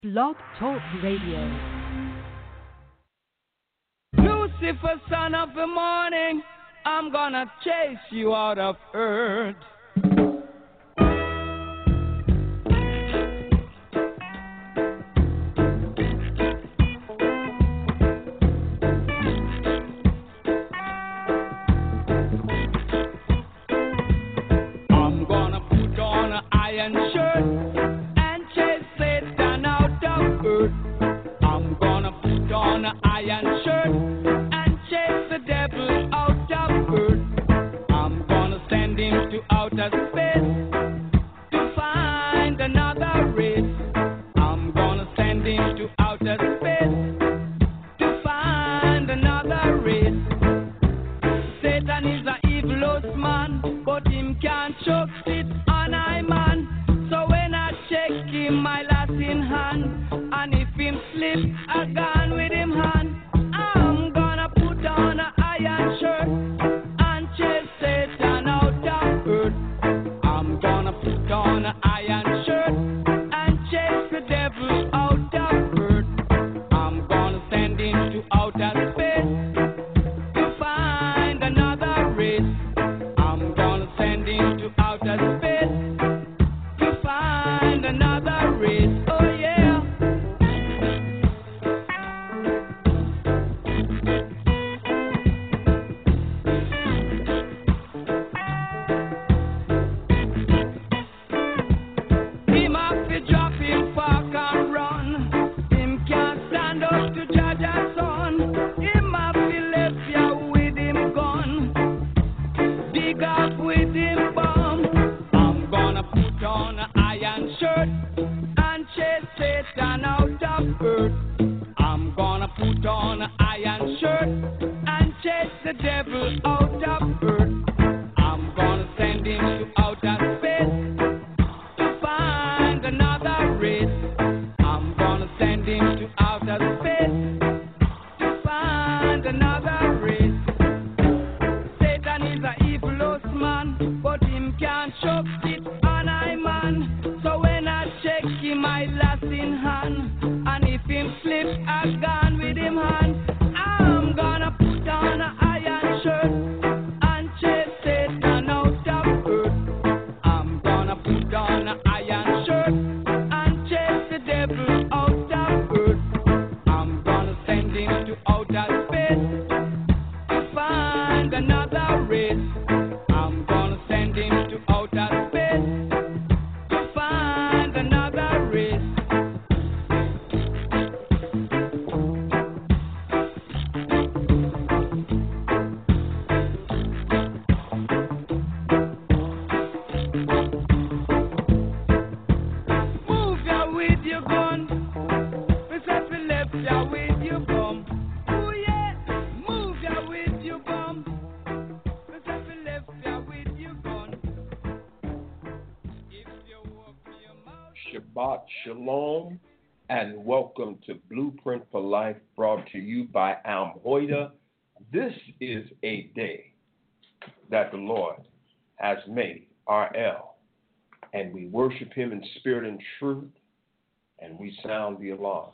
Blog Talk Radio. Lucifer, son of the morning, I'm gonna chase you out of earth. I'm gonna put on an iron shirt and chase Satan out of earth. I'm gonna put on an iron shirt and chase the devil out of earth. I'm gonna send him to outer space to find another race. I'm gonna send him to outer space to find another race. Satan is a evilest man, but him can't choke it on I man. So when I check him, my last in hand, and if him slip, I gone with him hand. I'm gonna put on an iron shirt and chase Satan out of earth. I'm gonna put on an iron shirt and chase the devil out of earth. I'm gonna send him to outer space to find another race. I'm gonna send him to outer space to find another race. Oh yeah. Him have to drop him park and run. Him can't stand up to judge a son. Him have to left ya with him gun. Dig up with him bomb. I'm gonna put on an iron shirt and chase Satan out of earth. I'm gonna put on an iron shirt and chase the devil out of earth. I'm gonna send him to outer space to find another race. I'm gonna send him to outer space to find another race. Satan is a evilest man, but him can't choke it on I man. So when I check him, I last in hand, and if him slip, I gone with him hand. I'm gonna put on an iron shirt and chase Satan out of earth. I'm gonna put on an iron shirt and chase the devil out of earth. I'm gonna send him to outer space to find another race. I'm gonna send him to outer space to find another race. Move ya with your gun. We said we left ya with your bum. Oh yeah, move ya with your bum. We said we left ya with your gun. If you open your mouth. Shabbat Shalom, and welcome to Blueprint for Life, brought to you by Am Hoida. This is a day that the Lord has made, RL, and we worship Him in spirit and truth, and we sound the alarm.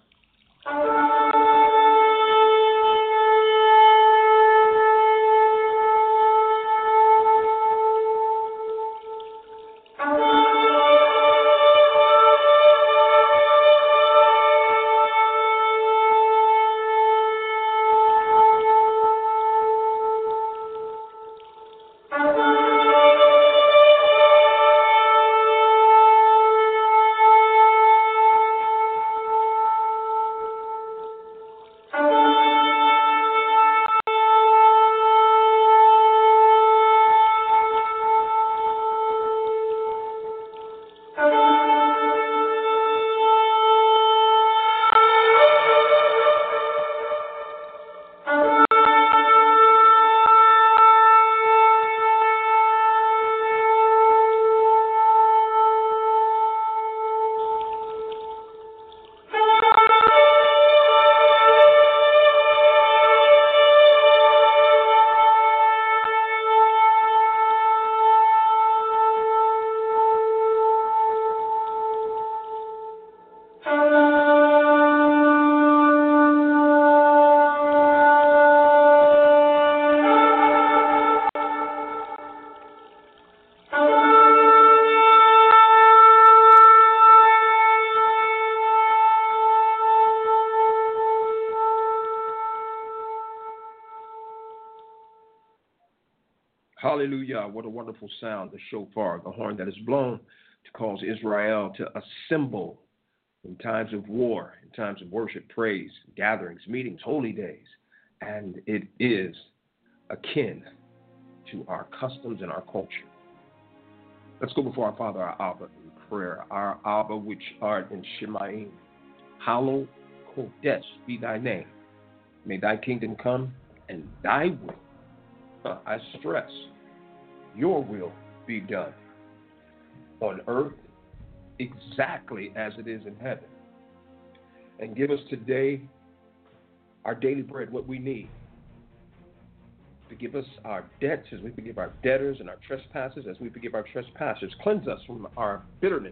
Hallelujah. What a wonderful sound, the shofar, the horn that is blown to cause Israel to assemble in times of war, in times of worship, praise, gatherings, meetings, holy days. And it is akin to our customs and our culture. Let's go before our Father, our Abba, in prayer. Our Abba, which art in Shemaim, hallowed Kodesh be thy name. May thy kingdom come and thy will, I stress, your will be done on earth exactly as it is in heaven. And give us today our daily bread, what we need. Forgive us our debts as we forgive our debtors, and our trespasses as we forgive our trespassers. Cleanse us from our bitterness.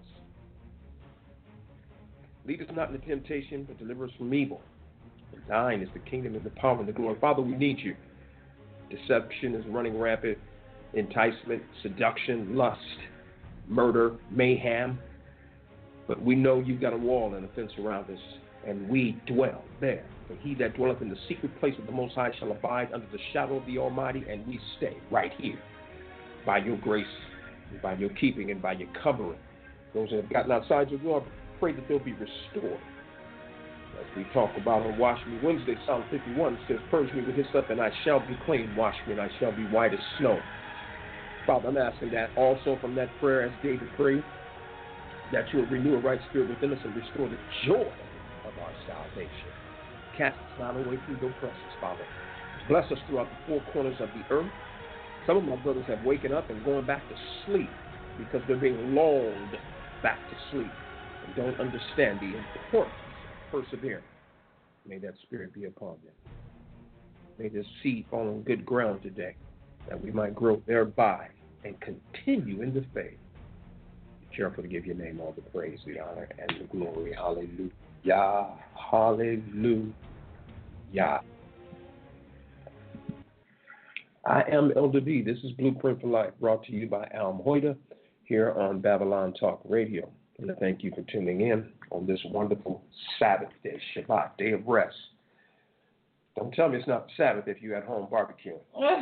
Lead us not into temptation, but deliver us from evil. And thine is the kingdom and the power and the glory. Father, we need you. Deception is running rampant. Enticement, seduction, lust, murder, mayhem. But we know you've got a wall and a fence around us, and we dwell there. For he that dwelleth in the secret place of the Most High shall abide under the shadow of the Almighty, and we stay right here by your grace, and by your keeping, and by your covering. Those that have gotten outside your will, I pray that they'll be restored. As we talk about on Wash Me Wednesday, Psalm 51 says, purge me with hyssop, and I shall be clean. Wash me, and I shall be white as snow. Father, I'm asking that also from that prayer as David prayed, that you will renew a right spirit within us and restore the joy of our salvation. Cast us not away from your presence, Father. Bless us throughout the four corners of the earth. Some of my brothers have waken up and going back to sleep because they're being lulled back to sleep and don't understand the importance of persevering. May that spirit be upon them. May this seed fall on good ground today, that we might grow thereby and continue in the faith. Be careful to give your name all the praise, the honor, and the glory. Hallelujah. Hallelujah. I am Elder B. This is Blueprint for Life, brought to you by Alm Hoida here on Babylon Talk Radio. And I thank you for tuning in on this wonderful Sabbath day, Shabbat, day of rest. Don't tell me it's not the Sabbath if you're at home barbecuing.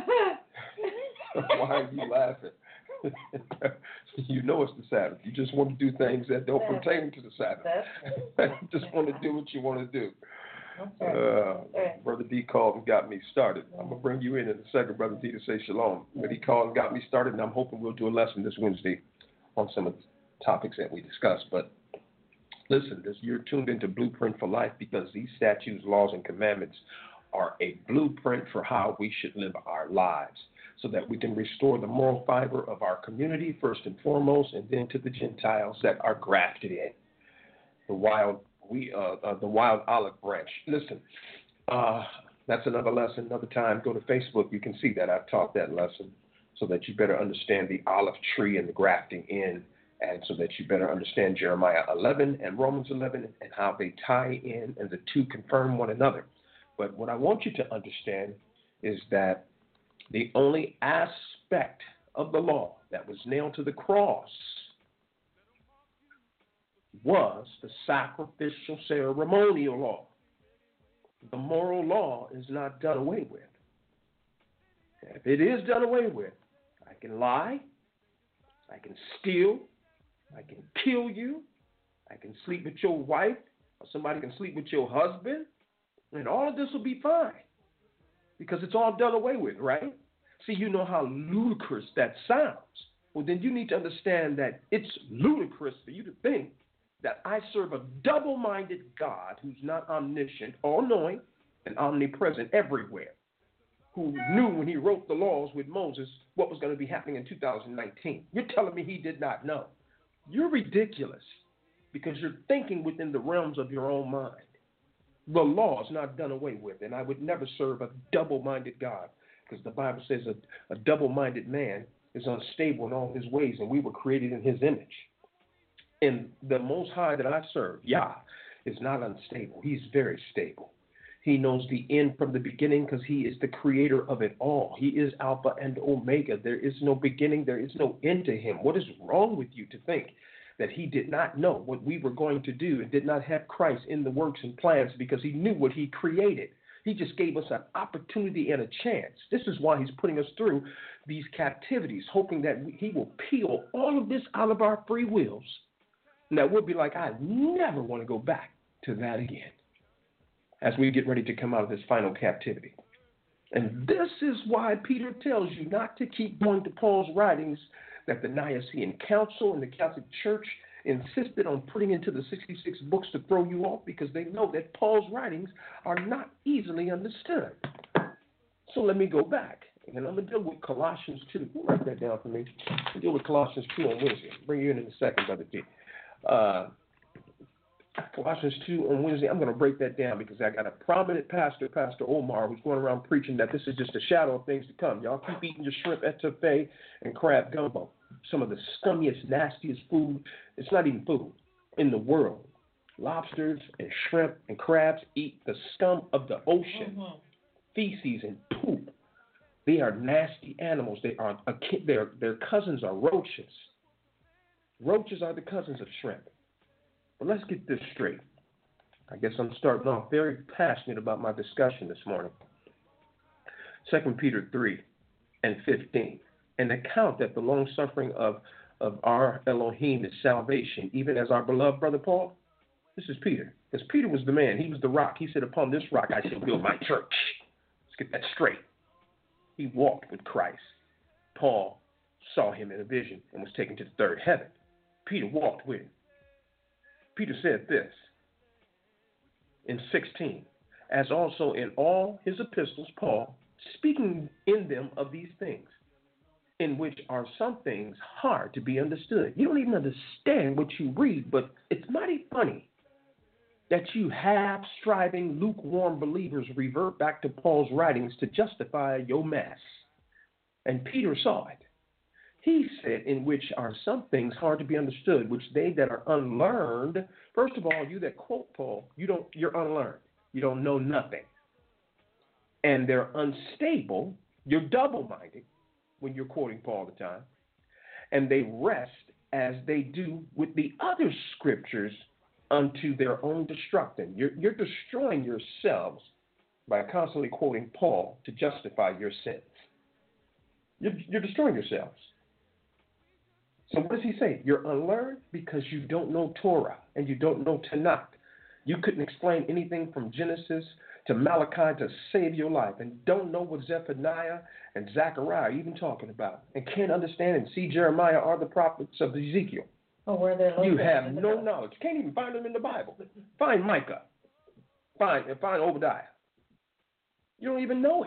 Why are you laughing? You know it's the Sabbath. You just want to do things that don't pertain to the Sabbath. You just want to do what you want to do. Brother D called and got me started. I'm going to bring you in a second, Brother D, to say shalom. But he called and got me started, and I'm hoping we'll do a lesson this Wednesday on some of the topics that we discussed. But listen, you're tuned into Blueprint for Life because these statutes, laws, and commandments are a blueprint for how we should live our lives, so that we can restore the moral fiber of our community first and foremost, and then to the Gentiles that are grafted in. The wild olive branch. Listen, that's another lesson, another time. Go to Facebook. You can see that I've taught that lesson, so that you better understand the olive tree and the grafting in, and so that you better understand Jeremiah 11 and Romans 11 and how they tie in, and the two confirm one another. But what I want you to understand is that the only aspect of the law that was nailed to the cross was the sacrificial ceremonial law. The moral law is not done away with. If it is done away with, I can lie, I can steal, I can kill you, I can sleep with your wife, or somebody can sleep with your husband, and all of this will be fine because it's all done away with, right? See, you know how ludicrous that sounds. Well, then you need to understand that it's ludicrous for you to think that I serve a double-minded God who's not omniscient, all-knowing, and omnipresent everywhere, who knew when he wrote the laws with Moses what was going to be happening in 2019. You're telling me he did not know. You're ridiculous because you're thinking within the realms of your own mind. The law is not done away with, and I would never serve a double-minded God, because the Bible says a double-minded man is unstable in all his ways, and we were created in his image. And the Most High that I serve, Yah, is not unstable. He's very stable. He knows the end from the beginning because he is the creator of it all. He is Alpha and Omega. There is no beginning. There is no end to him. What is wrong with you to think that he did not know what we were going to do and did not have Christ in the works and plans because he knew what he created? He just gave us an opportunity and a chance. This is why he's putting us through these captivities, hoping that he will peel all of this out of our free wills. And that we'll be like, I never want to go back to that again as we get ready to come out of this final captivity. And this is why Peter tells you not to keep going to Paul's writings that the Nicene Council and the Catholic Church insisted on putting into the 66 books to throw you off, because they know that Paul's writings are not easily understood. So let me go back, and I'm going to deal with Colossians 2. Write that down for me. I'll deal with Colossians 2 on Wednesday. I'll bring you in a second, Brother D. Colossians 2 on Wednesday, I'm going to break that down because I got a prominent pastor, Pastor Omar, who's going around preaching that this is just a shadow of things to come. Y'all keep eating your shrimp etouffee and crab gumbo, some of the scummiest, nastiest food. It's not even food in the world. Lobsters and shrimp and crabs eat the scum of the ocean, feces and poop. They are nasty animals. Their cousins are roaches. Roaches are the cousins of shrimp. But let's get this straight. I guess I'm starting off very passionate about my discussion this morning. 2 Peter 3 and 15. An account that the long suffering of our Elohim is salvation, even as our beloved brother Paul. This is Peter. Because Peter was the man. He was the rock. He said, upon this rock I shall build my church. Let's get that straight. He walked with Christ. Paul saw him in a vision and was taken to the third heaven. Peter walked with him. Peter said this in 16, as also in all his epistles, Paul, speaking in them of these things, in which are some things hard to be understood. You don't even understand what you read, but it's mighty funny that you have striving, lukewarm believers revert back to Paul's writings to justify your mess. And Peter saw it. He said, in which are some things hard to be understood, which they that are unlearned, first of all, you that quote Paul, you're unlearned. You don't know nothing. And they're unstable, you're double-minded when you're quoting Paul all the time. And they rest as they do with the other scriptures unto their own destruction. You're destroying yourselves by constantly quoting Paul to justify your sins. You're destroying yourselves. So what does he say? You're unlearned because you don't know Torah and you don't know Tanakh. You couldn't explain anything from Genesis to Malachi to save your life, and don't know what Zephaniah and Zechariah are even talking about, and can't understand and see Jeremiah or the prophets of Ezekiel. Oh, where they're located. You have no knowledge. Can't even find them in the Bible. Find Micah. Find Obadiah. You don't even know it.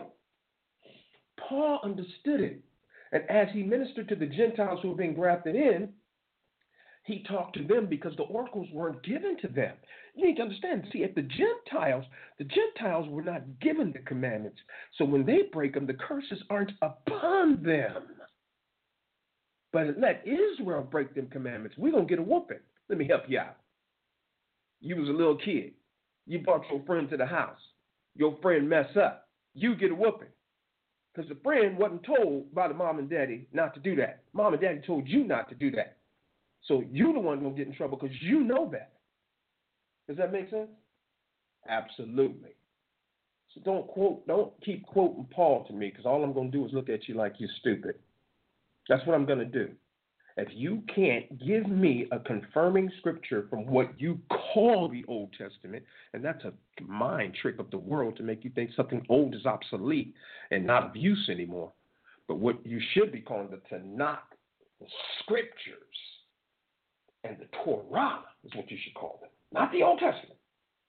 Paul understood it. And as he ministered to the Gentiles who were being grafted in, he talked to them because the oracles weren't given to them. You need to understand. See, at the Gentiles were not given the commandments. So when they break them, the curses aren't upon them. But let Israel break them commandments. We're going to get a whooping. Let me help you out. You was a little kid. You brought your friend to the house. Your friend mess up. You get a whooping. Because the friend wasn't told by the mom and daddy not to do that. Mom and daddy told you not to do that. So you the one going to get in trouble because you know better. Does that make sense? Absolutely. So don't keep quoting Paul to me, because all I'm going to do is look at you like you're stupid. That's what I'm going to do. If you can't give me a confirming scripture from what you call the Old Testament, and that's a mind trick of the world to make you think something old is obsolete and not of use anymore. But what you should be calling the Tanakh, the scriptures, and the Torah is what you should call them, not the Old Testament.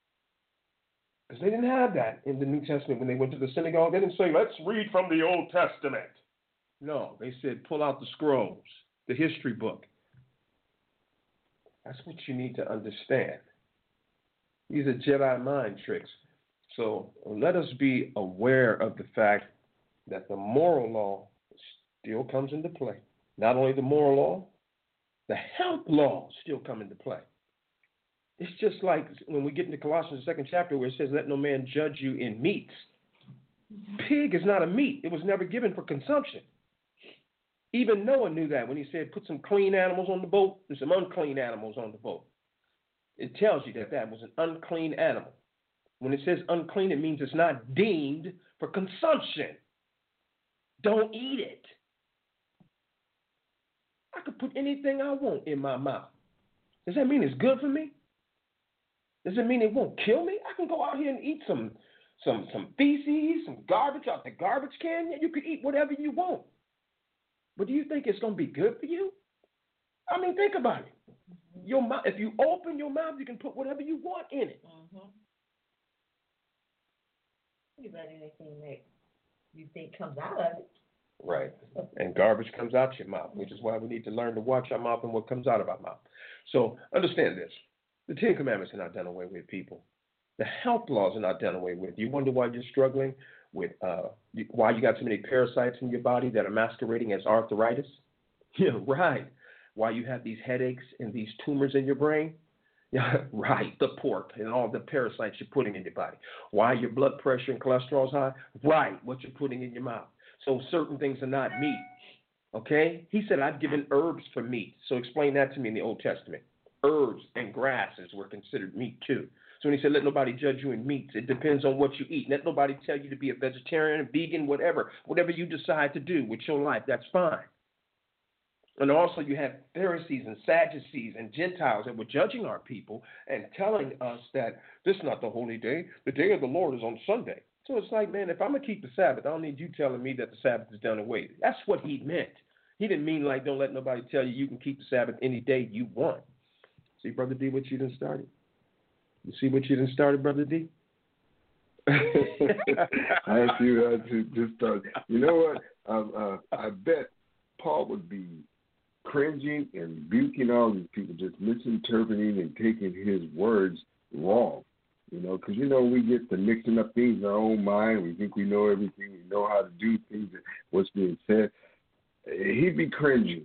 Because they didn't have that in the New Testament when they went to the synagogue. They didn't say, let's read from the Old Testament. No, they said, pull out the scrolls, the history book. That's what you need to understand. These are Jedi mind tricks. So let us be aware of the fact that the moral law still comes into play. Not only the moral law, the health laws still come into play. It's just like when we get into Colossians, the 2nd chapter, where it says, let no man judge you in meats. Pig is not a meat. It was never given for consumption. Even Noah knew that when he said, put some clean animals on the boat and some unclean animals on the boat. It tells you that that was an unclean animal. When it says unclean, it means it's not deemed for consumption. Don't eat it. I could put anything I want in my mouth. Does that mean it's good for me? Does it mean it won't kill me? I can go out here and eat some feces, some garbage out the garbage can. You can eat whatever you want. But do you think it's going to be good for you? I mean, think about it. Your mouth, if you open your mouth, you can put whatever you want in it. You let anything that you think comes out of it. Right. And garbage comes out your mouth, which is why we need to learn to watch our mouth and what comes out of our mouth. So understand this. The Ten Commandments are not done away with, people. The health laws are not done away with. You wonder why you're struggling with, why you got so many parasites in your body that are masquerading as arthritis? Yeah, right. Why you have these headaches and these tumors in your brain? Yeah, right. The pork and all the parasites you're putting in your body. Why your blood pressure and cholesterol is high? Right. What you're putting in your mouth. So certain things are not meat. Okay? He said, I've given herbs for meat. So explain that to me in the Old Testament. Herbs and grasses were considered meat too. So when he said, let nobody judge you in meats, it depends on what you eat. Let nobody tell you to be a vegetarian, a vegan, whatever. Whatever you decide to do with your life, that's fine. And also you have Pharisees and Sadducees and Gentiles that were judging our people and telling us that this is not the holy day. The day of the Lord is on Sunday. So it's like, man, if I'm going to keep the Sabbath, I don't need you telling me that the Sabbath is done away. That's what he meant. He didn't mean like don't let nobody tell you can keep the Sabbath any day you want. See, Brother D, what you done started? You see what you done started, Brother D? I see that just started. You know what? I bet Paul would be cringing and rebuking all these people just misinterpreting and taking his words wrong. You know, because, we get to mixing up things in our own mind. We think we know everything. We know how to do things, what's being said. He'd be cringing.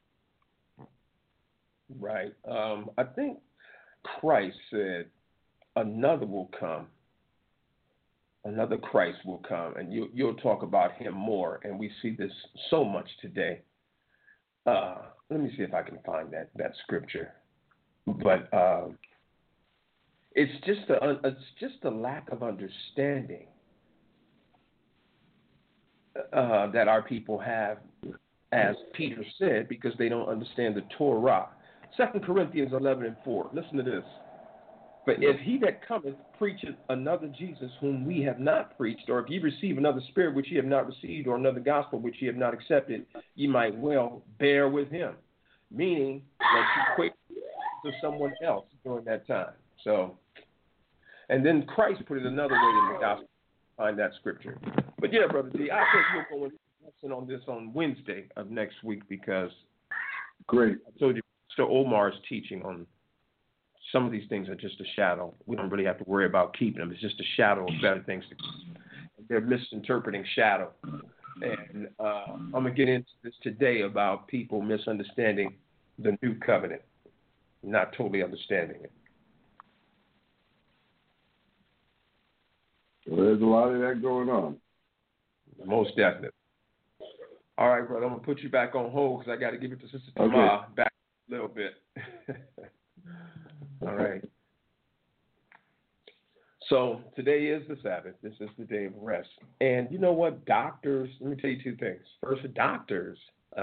Right. I think Christ said another will come. Another Christ will come. And you'll talk about him more. And we see this so much today. Let me see if I can find that scripture. But it's just a lack of understanding that our people have, as Peter said, because they don't understand the Torah. 2 Corinthians 11:4. Listen to this. But if he that cometh preacheth another Jesus whom we have not preached, or if ye receive another spirit which ye have not received, or another gospel which ye have not accepted, ye might well bear with him. Meaning that you quit to someone else during that time. So, and then Christ put it another way in the gospel. Find that scripture. But yeah, Brother D, I think we'll go and listen on this on Wednesday of next week because great. I told you Mr. Omar's teaching on some of these things are just a shadow. We don't really have to worry about keeping them. It's just a shadow of better things to keep. They're misinterpreting shadow. And I'm going to get into this today about people misunderstanding the new covenant, not totally understanding it. Well, there's a lot of that going on. Most definitely. All right, brother, I'm going to put you back on hold because I got to give it to Sister Tamar back a little bit. All right. So today is the Sabbath. This is the day of rest. And you know what? Doctors, let me tell you two things. First, the doctors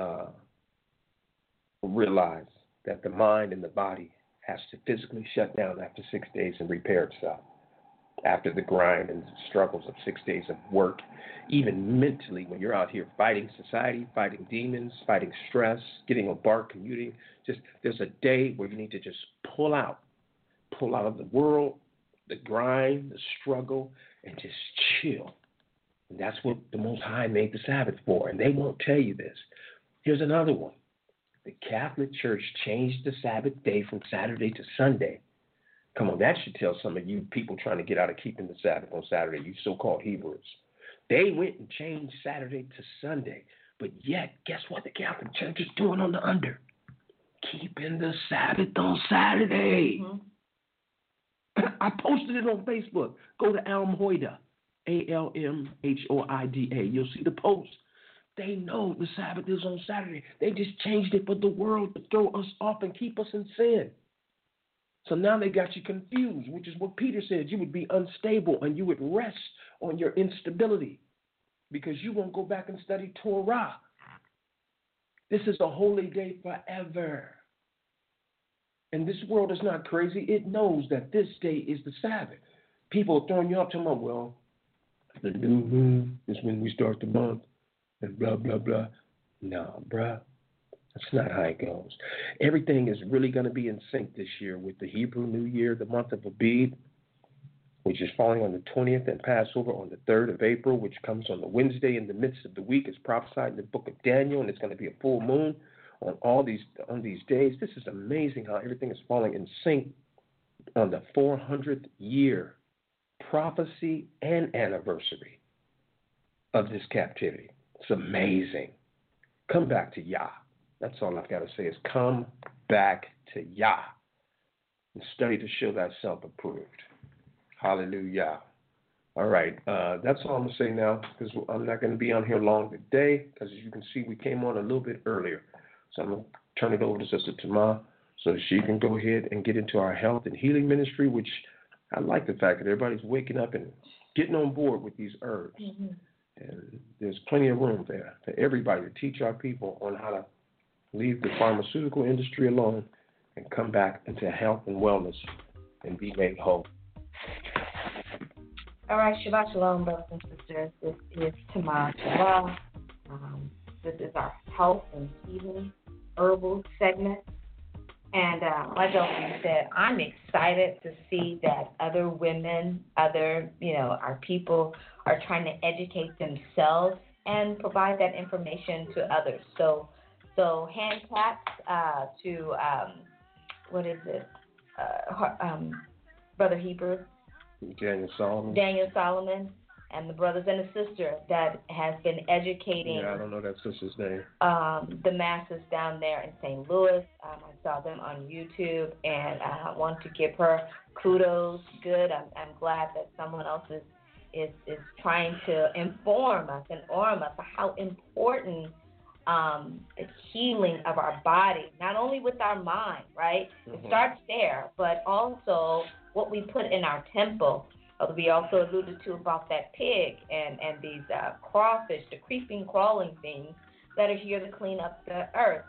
realize that the mind and the body has to physically shut down after 6 days and repair itself. After the grind and struggles of 6 days of work, even mentally, when you're out here fighting society, fighting demons, fighting stress, getting a bar commuting, there's a day where you need to just pull out of the world, the grind, the struggle, and just chill. And that's what the Most High made the Sabbath for, and they won't tell you this. Here's another one. The Catholic Church changed the Sabbath day from Saturday to Sunday. Come on, that should tell some of you people trying to get out of keeping the Sabbath on Saturday, you so-called Hebrews. They went and changed Saturday to Sunday, but yet, guess what the Catholic Church is doing on the under? Keeping the Sabbath on Saturday. Mm-hmm. I posted it on Facebook. Go to Almhoida, ALMHOIDA. You'll see the post. They know the Sabbath is on Saturday. They just changed it for the world to throw us off and keep us in sin. So now they got you confused, which is what Peter said. You would be unstable and you would rest on your instability because you won't go back and study Torah. This is a holy day forever. And this world is not crazy. It knows that this day is the Sabbath. People are throwing you up to them, well, the new moon is when we start the month and blah, blah, blah. No, bruh. That's not how it goes. Everything is really going to be in sync this year with the Hebrew New Year, the month of Abib, which is falling on the 20th, and Passover on the 3rd of April, which comes on the Wednesday in the midst of the week. It's prophesied in the book of Daniel, and it's going to be a full moon on these days. This is amazing how everything is falling in sync on the 400th year prophecy and anniversary of this captivity. It's amazing. Come back to Yah. That's all I've got to say is come back to Yah and study to show thyself approved. Hallelujah. All right, that's all I'm going to say now because I'm not going to be on here long today because as you can see, we came on a little bit earlier. So I'm going to turn it over to Sister Tamar so she can go ahead and get into our health and healing ministry, which I like the fact that everybody's waking up and getting on board with these herbs. Mm-hmm. And there's plenty of room there for everybody to teach our people on how to leave the pharmaceutical industry alone and come back into health and wellness and be made whole. All right, Shabbat Shalom, brothers and sisters. This is Tamar Shabbat. This is our health and healing herbal segment. And like I said, I'm excited to see that other women, our people are trying to educate themselves and provide that information to others. So hand taps to, Brother Hebrew. Daniel Solomon. And the brothers and the sister that has been educating. Yeah, I don't know that sister's name. The masses down there in St. Louis. I saw them on YouTube, and I want to give her kudos. Good. I'm glad that someone else is trying to inform us and arm us of how important the healing of our body, not only with our mind, right? Mm-hmm. It starts there, but also what we put in our temple. We also alluded to about that pig and these crawfish, the creeping, crawling things that are here to clean up the earth.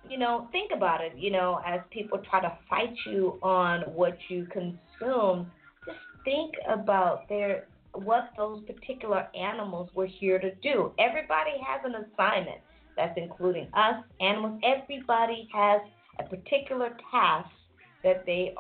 Think about it, as people try to fight you on what you consume, just think about what those particular animals were here to do. Everybody has an assignment. That's including us, animals. Everybody has a particular task that they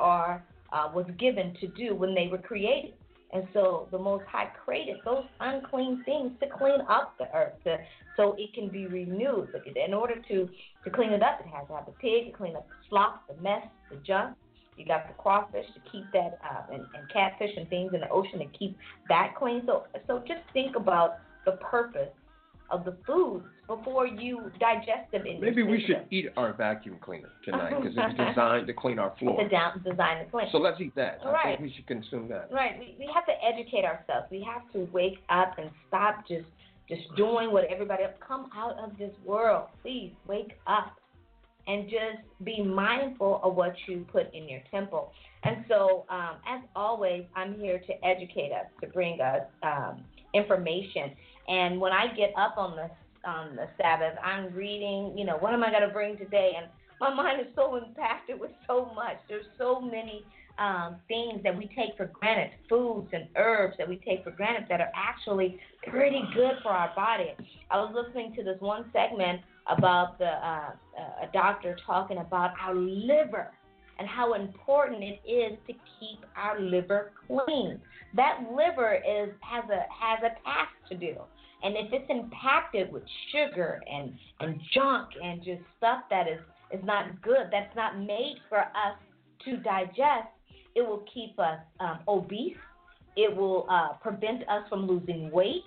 was given to do when they were created. And so the Most High created those unclean things to clean up the earth, so it can be renewed. In order to clean it up, it has to have the pig to clean up the slop, the mess, the junk. You got the crawfish to keep that, and catfish and things in the ocean to keep that clean. So just think about the purpose of the foods before you digest them. Maybe we should eat our vacuum cleaner tonight because it's designed to clean our floor. It's designed to clean. So let's eat that. Right. I think we should consume that. Right. We have to educate ourselves. We have to wake up and stop just doing what everybody else. Come out of this world. Please wake up and just be mindful of what you put in your temple. And so, as always, I'm here to educate us, to bring us information. And when I get up on the Sabbath, I'm reading, what am I going to bring today? And my mind is so impacted with so much. There's so many things that we take for granted, foods and herbs that we take for granted that are actually pretty good for our body. I was listening to this one segment about a doctor talking about our liver and how important it is to keep our liver clean. That liver has a task to do. And if it's impacted with sugar and junk and just stuff that is not good, that's not made for us to digest, it will keep us obese. It will prevent us from losing weight.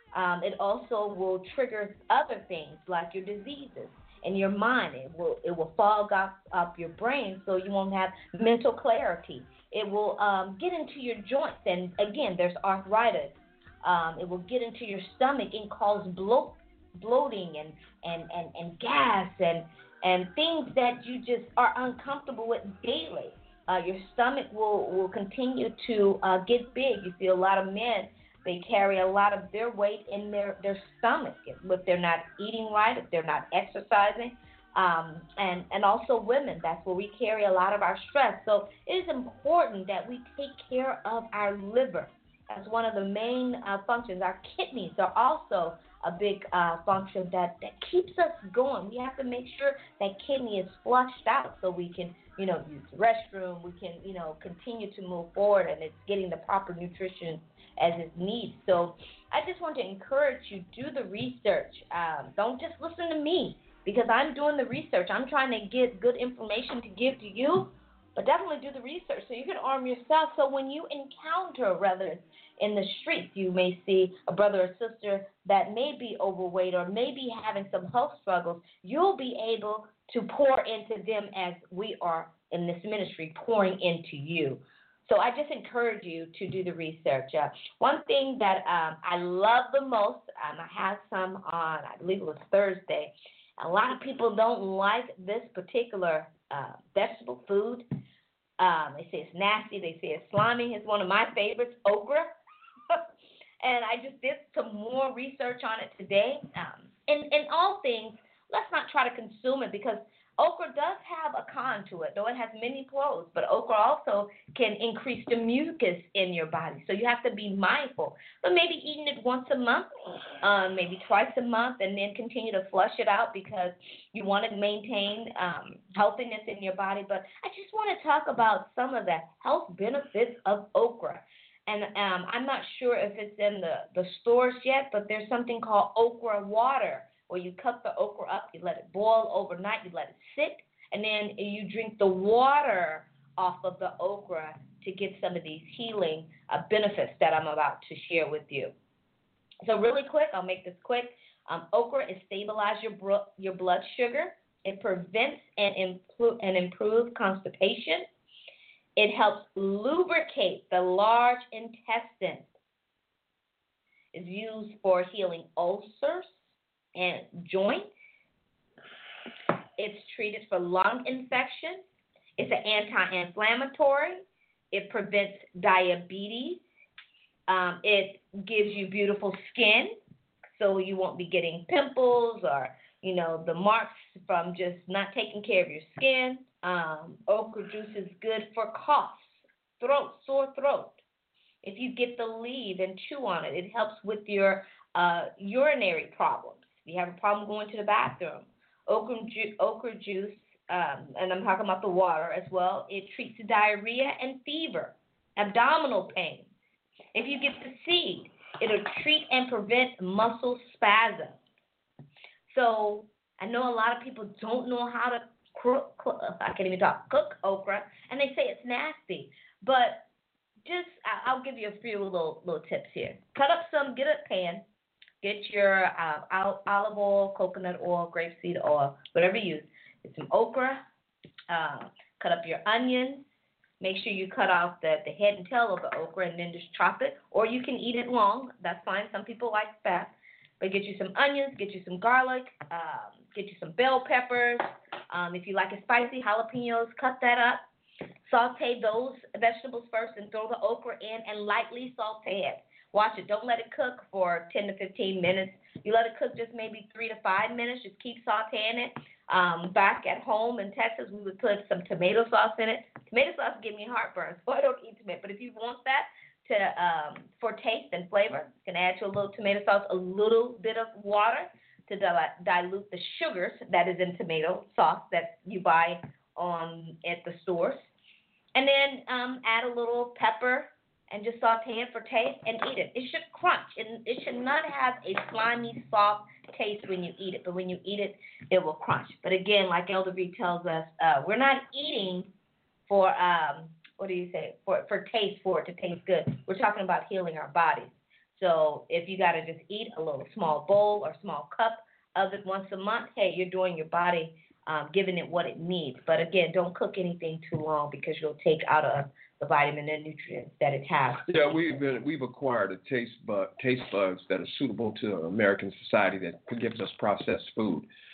It also will trigger other things like your diseases in your mind. It will fog up your brain so you won't have mental clarity. It will get into your joints, and again, there's arthritis. It will get into your stomach and cause bloating and gas and things that you just are uncomfortable with daily. your stomach will continue to get big. You see a lot of men, they carry a lot of their weight in their stomach if they're not eating right, if they're not exercising. And also women, that's where we carry a lot of our stress. So it is important that we take care of our liver as one of the main functions. Our kidneys are also a big function that keeps us going. We have to make sure that kidney is flushed out so we can, use the restroom. We can, continue to move forward, and it's getting the proper nutrition as it needs. So I just want to encourage you, do the research. Don't just listen to me, because I'm doing the research. I'm trying to get good information to give to you, but definitely do the research so you can arm yourself. So when you encounter, whether in the streets, you may see a brother or sister that may be overweight or may be having some health struggles, you'll be able to pour into them as we are in this ministry pouring into you. So I just encourage you to do the research. One thing that I love the most, I had some on, I believe it was Thursday. A lot of people don't like this particular vegetable food. They say it's nasty. They say it's slimy. It's one of my favorites, okra. And I just did some more research on it today. In all things, let's not try to consume it, because okra does have a con to it, though it has many pros. But okra also can increase the mucus in your body, so you have to be mindful. But maybe eating it once a month, maybe twice a month, and then continue to flush it out because you want to maintain healthiness in your body. But I just want to talk about some of the health benefits of okra. And I'm not sure if it's in the stores yet, but there's something called okra water, where you cut the okra up, you let it boil overnight, you let it sit, and then you drink the water off of the okra to get some of these healing benefits that I'm about to share with you. So really quick, I'll make this quick. Okra is stabilize your blood sugar. It prevents and improves constipation. It helps lubricate the large intestine. It's used for healing ulcers and joints. It's treated for lung infection. It's an anti-inflammatory. It prevents diabetes. It gives you beautiful skin, so you won't be getting pimples or, the marks from just not taking care of your skin. Okra juice is good for coughs, sore throat. If you get the leaf and chew on it, it helps with your urinary problems. If you have a problem going to the bathroom, okra juice, and I'm talking about the water as well, it treats diarrhea and fever, abdominal pain. If you get the seed, it'll treat and prevent muscle spasm. So I know a lot of people don't know how to cook okra, and they say it's nasty. But I'll give you a few little tips here. Get a pan, get your olive oil, coconut oil, grapeseed oil, whatever you use. Get some okra, cut up your onions. Make sure you cut off the head and tail of the okra and then just chop it. Or you can eat it long. That's fine. Some people like that. But get you some onions, get you some garlic, get you some bell peppers. If you like it spicy, jalapenos, cut that up. Saute those vegetables first and throw the okra in and lightly saute it. Watch it. Don't let it cook for 10 to 15 minutes. You let it cook just maybe 3 to 5 minutes. Just keep sauteing it. Back at home in Texas, we would put some tomato sauce in it. Tomato sauce gives me heartburn, so I don't eat tomato. But if you want that for taste and flavor, you can add to a little tomato sauce a little bit of water to dilute the sugars that is in tomato sauce that you buy at the stores. And then add a little pepper and just saute it for taste and eat it. It should crunch. It should not have a slimy, soft taste when you eat it, but when you eat it, it will crunch. But again, like Elder Reed tells us, we're not eating for, for taste, for it to taste good. We're talking about healing our bodies. So if you got to just eat a little small bowl or small cup of it once a month, hey, you're doing your body, giving it what it needs. But again, don't cook anything too long because you'll take out of the vitamin and nutrients that it has. Yeah, we've acquired a taste buds that are suitable to American society that gives us processed food.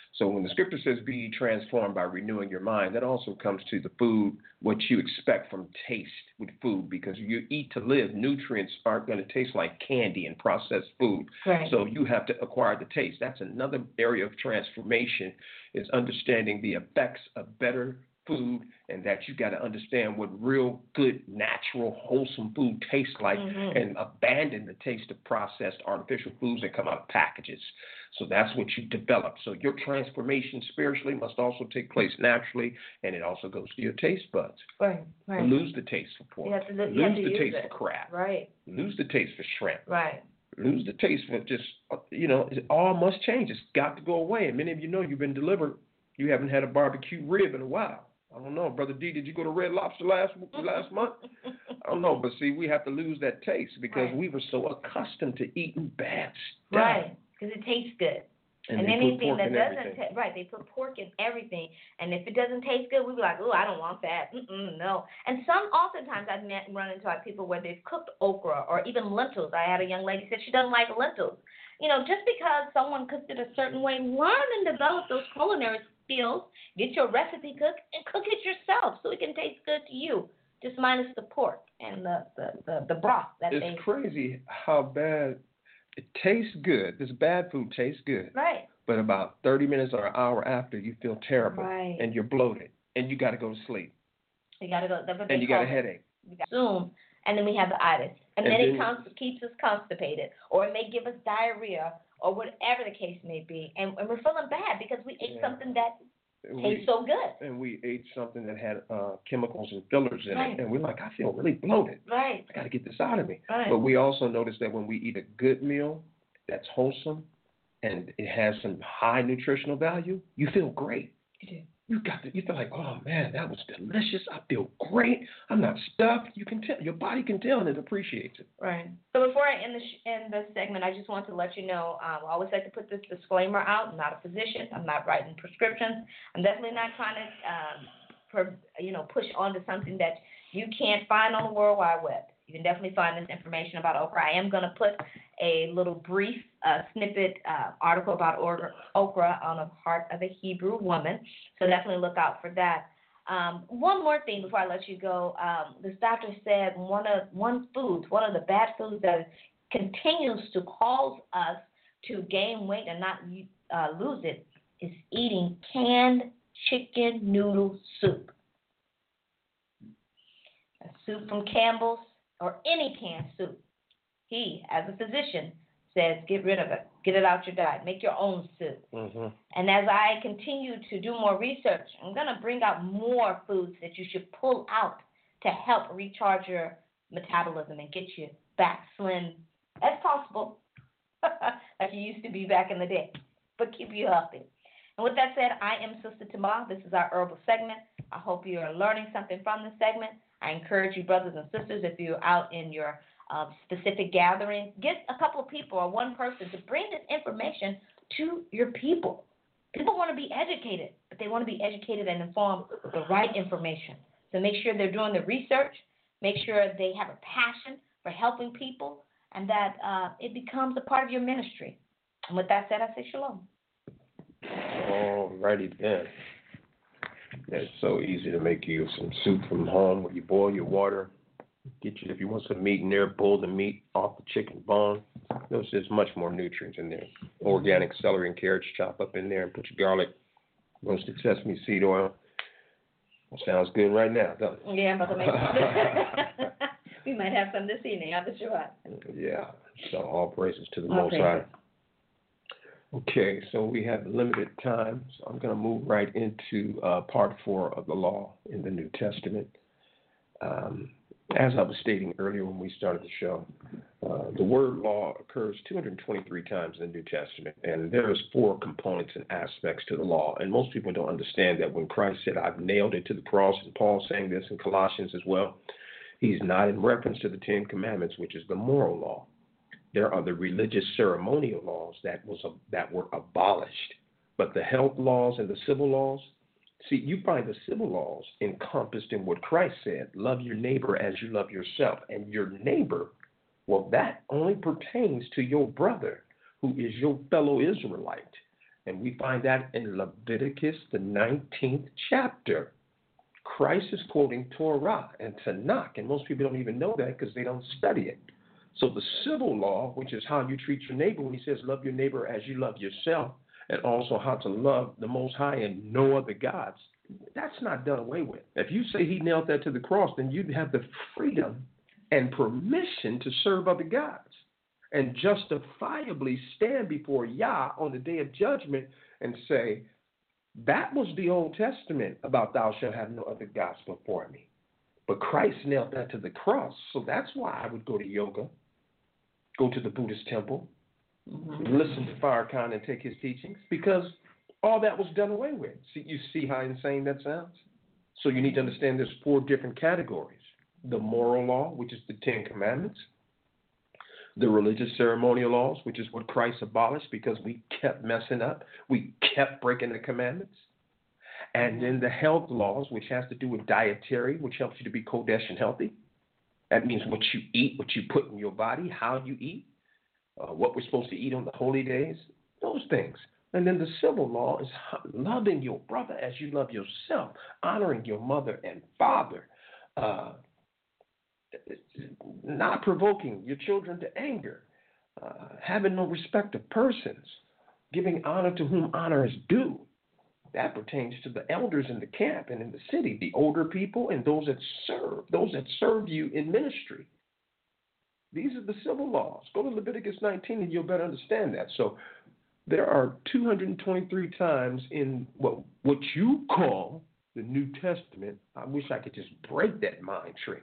So when the scripture says be transformed by renewing your mind, that also comes to the food, what you expect from taste with food, because you eat to live. Nutrients aren't going to taste like candy and processed food. Right. So you have to acquire the taste. That's another area of transformation, is understanding the effects of better food, and that you got to understand what real good, natural, wholesome food tastes like, and abandon the taste of processed artificial foods that come out of packages. So that's what you develop. So your transformation spiritually must also take place naturally, and it also goes to your taste buds. Right. Right. Lose the taste for pork. You have to lose the taste it. for crab. Right. Lose the taste for shrimp. Right. Lose the taste for just, it all must change. It's got to go away. And many of you know you've been delivered. You haven't had a barbecue rib in a while. I don't know, Brother D, did you go to Red Lobster last month? I don't know, but see, we have to lose that taste because we were so accustomed to eating bad stuff. Right, because it tastes good. And anything that doesn't, they put pork in everything. And if it doesn't taste good, we be like, oh, I don't want that. No. And oftentimes I've run into people where they've cooked okra or even lentils. I had a young lady said she doesn't like lentils. Just because someone cooked it a certain way, learn and develop those culinary skills. Get your recipe cook and cook it yourself so it can taste good to you. Just minus the pork and the broth. It's crazy how bad it tastes good. This bad food tastes good. Right. But about 30 minutes or an hour after, you feel terrible. Right. And you're bloated. And you got to go to sleep. You got to go. And you got a headache. Soon. And then we have the itis. And then it keeps us constipated. Or it may give us diarrhea or whatever the case may be. And we're feeling bad because we ate something that tastes so good. And we ate something that had chemicals and fillers in it. And we're like, I feel really bloated. Right. I got to get this out of me. Right. But we also notice that when we eat a good meal that's wholesome and it has some high nutritional value, you feel great. You do. You feel like, oh man, that was delicious. I feel great. I'm not stuffed. You can tell. Your body can tell, and it appreciates it. Right. So before I end this segment, I just want to let you know, I always like to put this disclaimer out. I'm not a physician. I'm not writing prescriptions. I'm definitely not trying to, push onto something that you can't find on the World Wide Web. You can definitely find this information about okra. I am going to put a little brief snippet article about okra on the Heart of a Hebrew Woman. So definitely look out for that. One more thing before I let you go. This doctor said one of the bad foods that continues to cause us to gain weight and not lose it is eating canned chicken noodle soup. A soup from Campbell's or any canned soup. He, as a physician, says get rid of it. Get it out your diet. Make your own soup. Mm-hmm. And as I continue to do more research, I'm going to bring out more foods that you should pull out to help recharge your metabolism and get you back slim as possible, like you used to be back in the day, but keep you healthy. And with that said, I am Sister Tamar. This is our herbal segment. I hope you are learning something from this segment. I encourage you, brothers and sisters, if you're out in your specific gathering, get a couple of people or one person to bring this information to your people. People want to be educated, but they want to be educated and informed with the right information. So make sure they're doing the research, make sure they have a passion for helping people, and that it becomes a part of your ministry. And with that said, I say shalom. All righty then. It's so easy to make you some soup from home where you boil your water. Get you, if you want some meat in there, pull the meat off the chicken bone. There's much more nutrients in there. Organic celery and carrots, chop up in there, and put your garlic, roasted sesame seed oil. That sounds good right now, doesn't it? Yeah, I'm about to make it. We might have some this evening. I'm sure. Yeah. So all praises to the Most High. Okay, so we have limited time, so I'm going to move right into part 4 of the law in the New Testament. As I was stating earlier when we started the show, the word law occurs 223 times in the New Testament, and there's 4 components and aspects to the law. And most people don't understand that when Christ said, I've nailed it to the cross, and Paul saying this in Colossians as well, he's not in reference to the 10 Commandments, which is the moral law. There are the religious ceremonial laws that were abolished. But the health laws and the civil laws, see, you find the civil laws encompassed in what Christ said, love your neighbor as you love yourself. And your neighbor, well, that only pertains to your brother who is your fellow Israelite. And we find that in Leviticus, the 19th chapter. Christ is quoting Torah and Tanakh, and most people don't even know that because they don't study it. So the civil law, which is how you treat your neighbor, when he says love your neighbor as you love yourself, and also how to love the Most High and no other gods, that's not done away with. If you say he nailed that to the cross, then you have the freedom and permission to serve other gods and justifiably stand before Yah on the day of judgment and say, that was the Old Testament about thou shalt have no other gods before me. But Christ nailed that to the cross. So that's why I would go to yoga, go to the Buddhist temple, listen to Farrakhan and take his teachings, because all that was done away with. You see how insane that sounds? So you need to understand there's 4 different categories. The moral law, which is the 10 commandments. The religious ceremonial laws, which is what Christ abolished because we kept messing up. We kept breaking the commandments. And then the health laws, which has to do with dietary, which helps you to be Kodesh and healthy. That means what you eat, what you put in your body, how you eat, what we're supposed to eat on the holy days, those things. And then the civil law is loving your brother as you love yourself, honoring your mother and father, not provoking your children to anger, having no respect of persons, giving honor to whom honor is due. That pertains to the elders in the camp and in the city, the older people and those that serve you in ministry. These are the civil laws. Go to Leviticus 19 and you'll better understand that. So there are 223 times in what you call the New Testament. I wish I could just break that mind trick.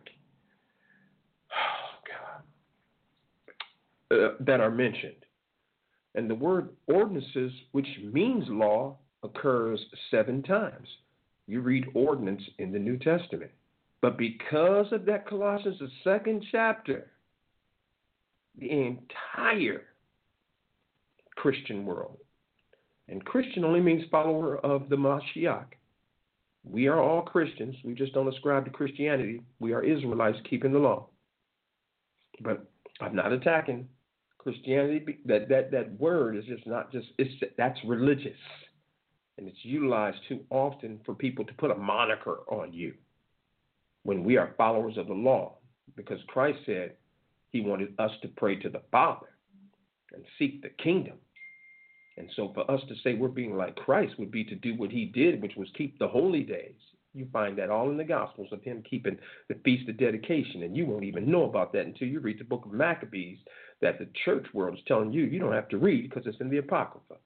That are mentioned. And the word ordinances, which means law, occurs 7 times. You read ordinance in the New Testament. But because of that Colossians, the 2nd chapter, the entire Christian world, and Christian only means follower of the Mashiach. We are all Christians. We just don't ascribe to Christianity. We are Israelites keeping the law. But I'm not attacking Christianity. That word is that's religious, and it's utilized too often for people to put a moniker on you when we are followers of the law, because Christ said he wanted us to pray to the Father and seek the kingdom. And so for us to say we're being like Christ would be to do what he did, which was keep the holy days. You find that all in the Gospels of him keeping the Feast of Dedication, and you won't even know about that until you read the book of Maccabees that the church world is telling you don't have to read because it's in the Apocrypha.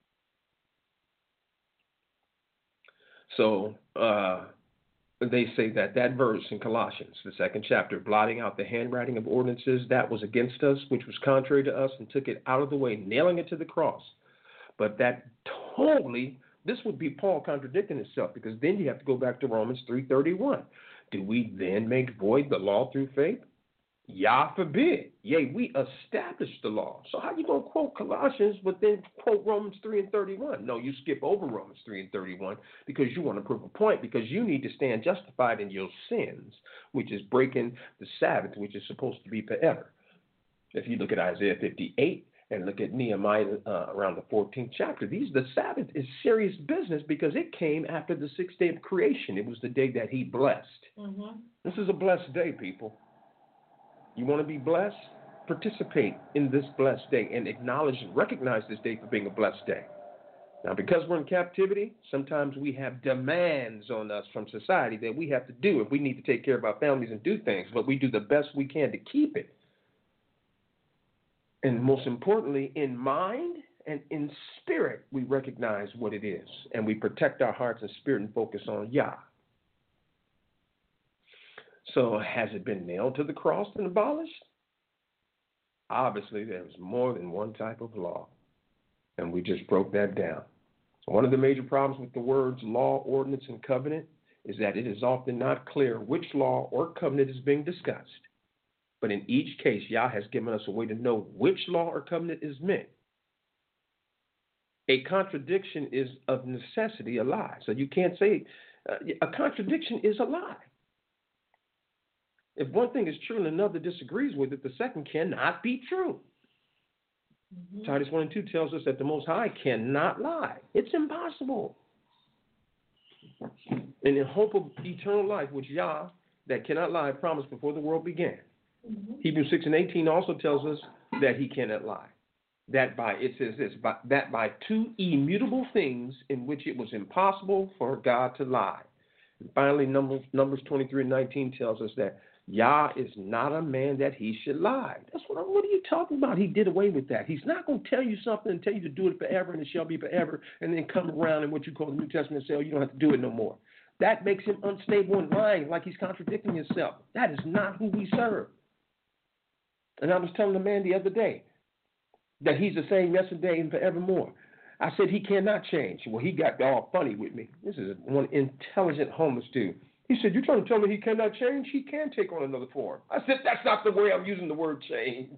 So they say that verse in Colossians, the 2nd chapter, blotting out the handwriting of ordinances that was against us, which was contrary to us, and took it out of the way, nailing it to the cross. But that totally, this would be Paul contradicting himself, because then you have to go back to Romans 3:31. Do we then make void the law through faith? Yah forbid. Yea, we established the law. So how you going to quote Colossians but then quote Romans 3:31? No, you skip over Romans 3:31 because you want to prove a point, because you need to stand justified in your sins, which is breaking the Sabbath, which is supposed to be forever. If you look at Isaiah 58 and look at Nehemiah around the 14th chapter, the Sabbath is serious business because it came after the 6th day of creation. It was the day that he blessed. Mm-hmm. This is a blessed day, people. You want to be blessed? Participate in this blessed day and acknowledge and recognize this day for being a blessed day. Now, because we're in captivity, sometimes we have demands on us from society that we have to do if we need to take care of our families and do things, but we do the best we can to keep it. And most importantly, in mind and in spirit, we recognize what it is, and we protect our hearts and spirit and focus on Yah. So has it been nailed to the cross and abolished? Obviously, there's more than one type of law, and we just broke that down. One of the major problems with the words law, ordinance, and covenant is that it is often not clear which law or covenant is being discussed. But in each case, Yah has given us a way to know which law or covenant is meant. A contradiction is of necessity a lie. So you can't say a contradiction is a lie. If one thing is true and another disagrees with it, the second cannot be true. Titus 1 and 2 tells us that the Most High cannot lie. It's impossible. And in hope of eternal life, which Yah, that cannot lie, promised before the world began. Hebrews 6 and 18 also tells us that he cannot lie. That by, it says this, that by two immutable things in which it was impossible for God to lie. And finally, Numbers 23 and 19 tells us that Yah is not a man that he should lie. What are you talking about? He did away with that. He's not going to tell you something and tell you to do it forever and it shall be forever, and then come around in what you call the New Testament and say, oh, you don't have to do it no more. That makes him unstable and lying, like he's contradicting himself. That is not who we serve. And I was telling a man the other day that he's the same yesterday and forevermore. I said he cannot change. Well, he got all funny with me. This is one intelligent homeless dude. He said, you're trying to tell me he cannot change? He can take on another form. I said, that's not the way I'm using the word change.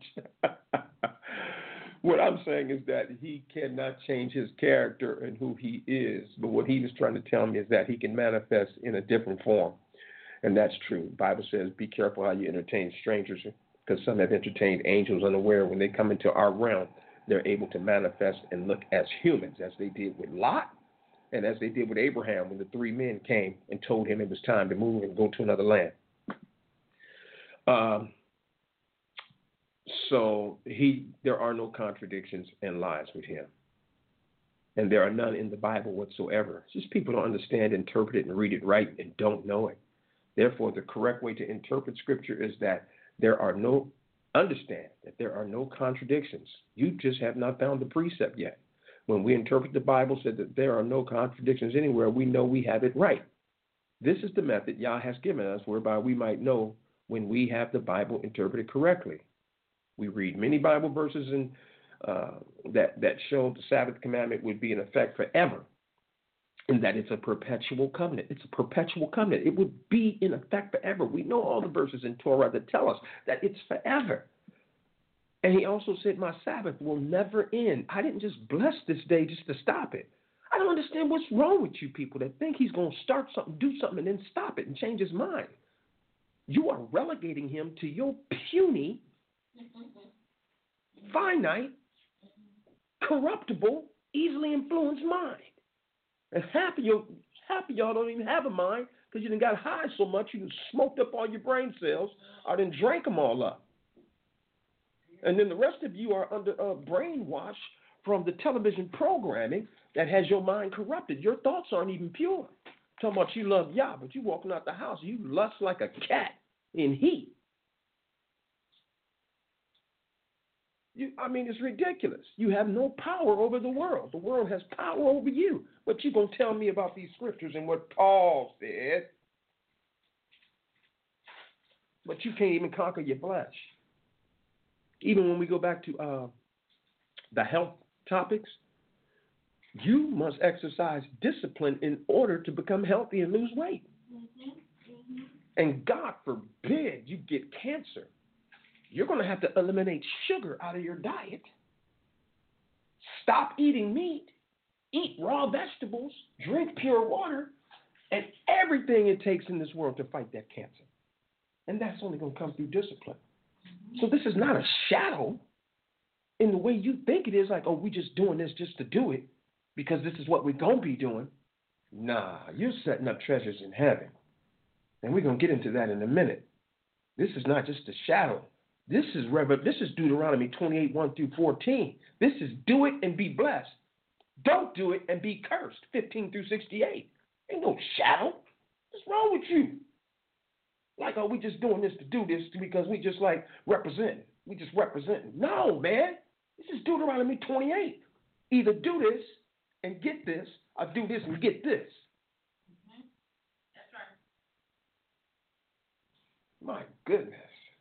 What I'm saying is that he cannot change his character and who he is. But what he was trying to tell me is that he can manifest in a different form. And that's true. The Bible says, be careful how you entertain strangers, because some have entertained angels unaware. When they come into our realm, they're able to manifest and look as humans, as they did with Lot and as they did with Abraham when the three men came and told him it was time to move and go to another land. So there are no contradictions and lies with him. And there are none in the Bible whatsoever. It's just people don't understand, interpret it, and read it right and don't know it. Therefore, the correct way to interpret Scripture is that understand that there are no contradictions. You just have not found the precept yet. When we interpret the Bible, said that there are no contradictions anywhere, we know we have it right. This is the method Yah has given us whereby we might know when we have the Bible interpreted correctly. We read many Bible verses that show the Sabbath commandment would be in effect forever, and that it's a perpetual covenant. It's a perpetual covenant. It would be in effect forever. We know all the verses in Torah that tell us that it's forever. And he also said, my Sabbath will never end. I didn't just bless this day just to stop it. I don't understand what's wrong with you people that think he's going to start something, do something, and then stop it and change his mind. You are relegating him to your puny, finite, corruptible, easily influenced mind. And half of y'all don't even have a mind because you done got high so much you done smoked up all your brain cells or done drank them all up. And then the rest of you are under brainwash from the television programming that has your mind corrupted. Your thoughts aren't even pure. Talking about you love Yah, but you walking out the house, you lust like a cat in heat. It's ridiculous. You have no power over the world. The world has power over you. But you're going to tell me about these scriptures and what Paul said. But you can't even conquer your flesh. Even when we go back to the health topics, you must exercise discipline in order to become healthy and lose weight. And God forbid you get cancer. You're going to have to eliminate sugar out of your diet. Stop eating meat. Eat raw vegetables. Drink pure water. And everything it takes in this world to fight that cancer. And that's only going to come through discipline. So this is not a shadow in the way you think it is, like, oh, we're just doing this just to do it because this is what we're going to be doing. Nah, you're setting up treasures in heaven. And we're going to get into that in a minute. This is not just a shadow. This is Deuteronomy 28, 1 through 14. This is do it and be blessed. Don't do it and be cursed, 15 through 68. Ain't no shadow. What's wrong with you? Like, oh, we just doing this to do this because we just like representing. We just representing. No, man. This is Deuteronomy 28. Either do this and get this, or do this and get this. That's right. My goodness.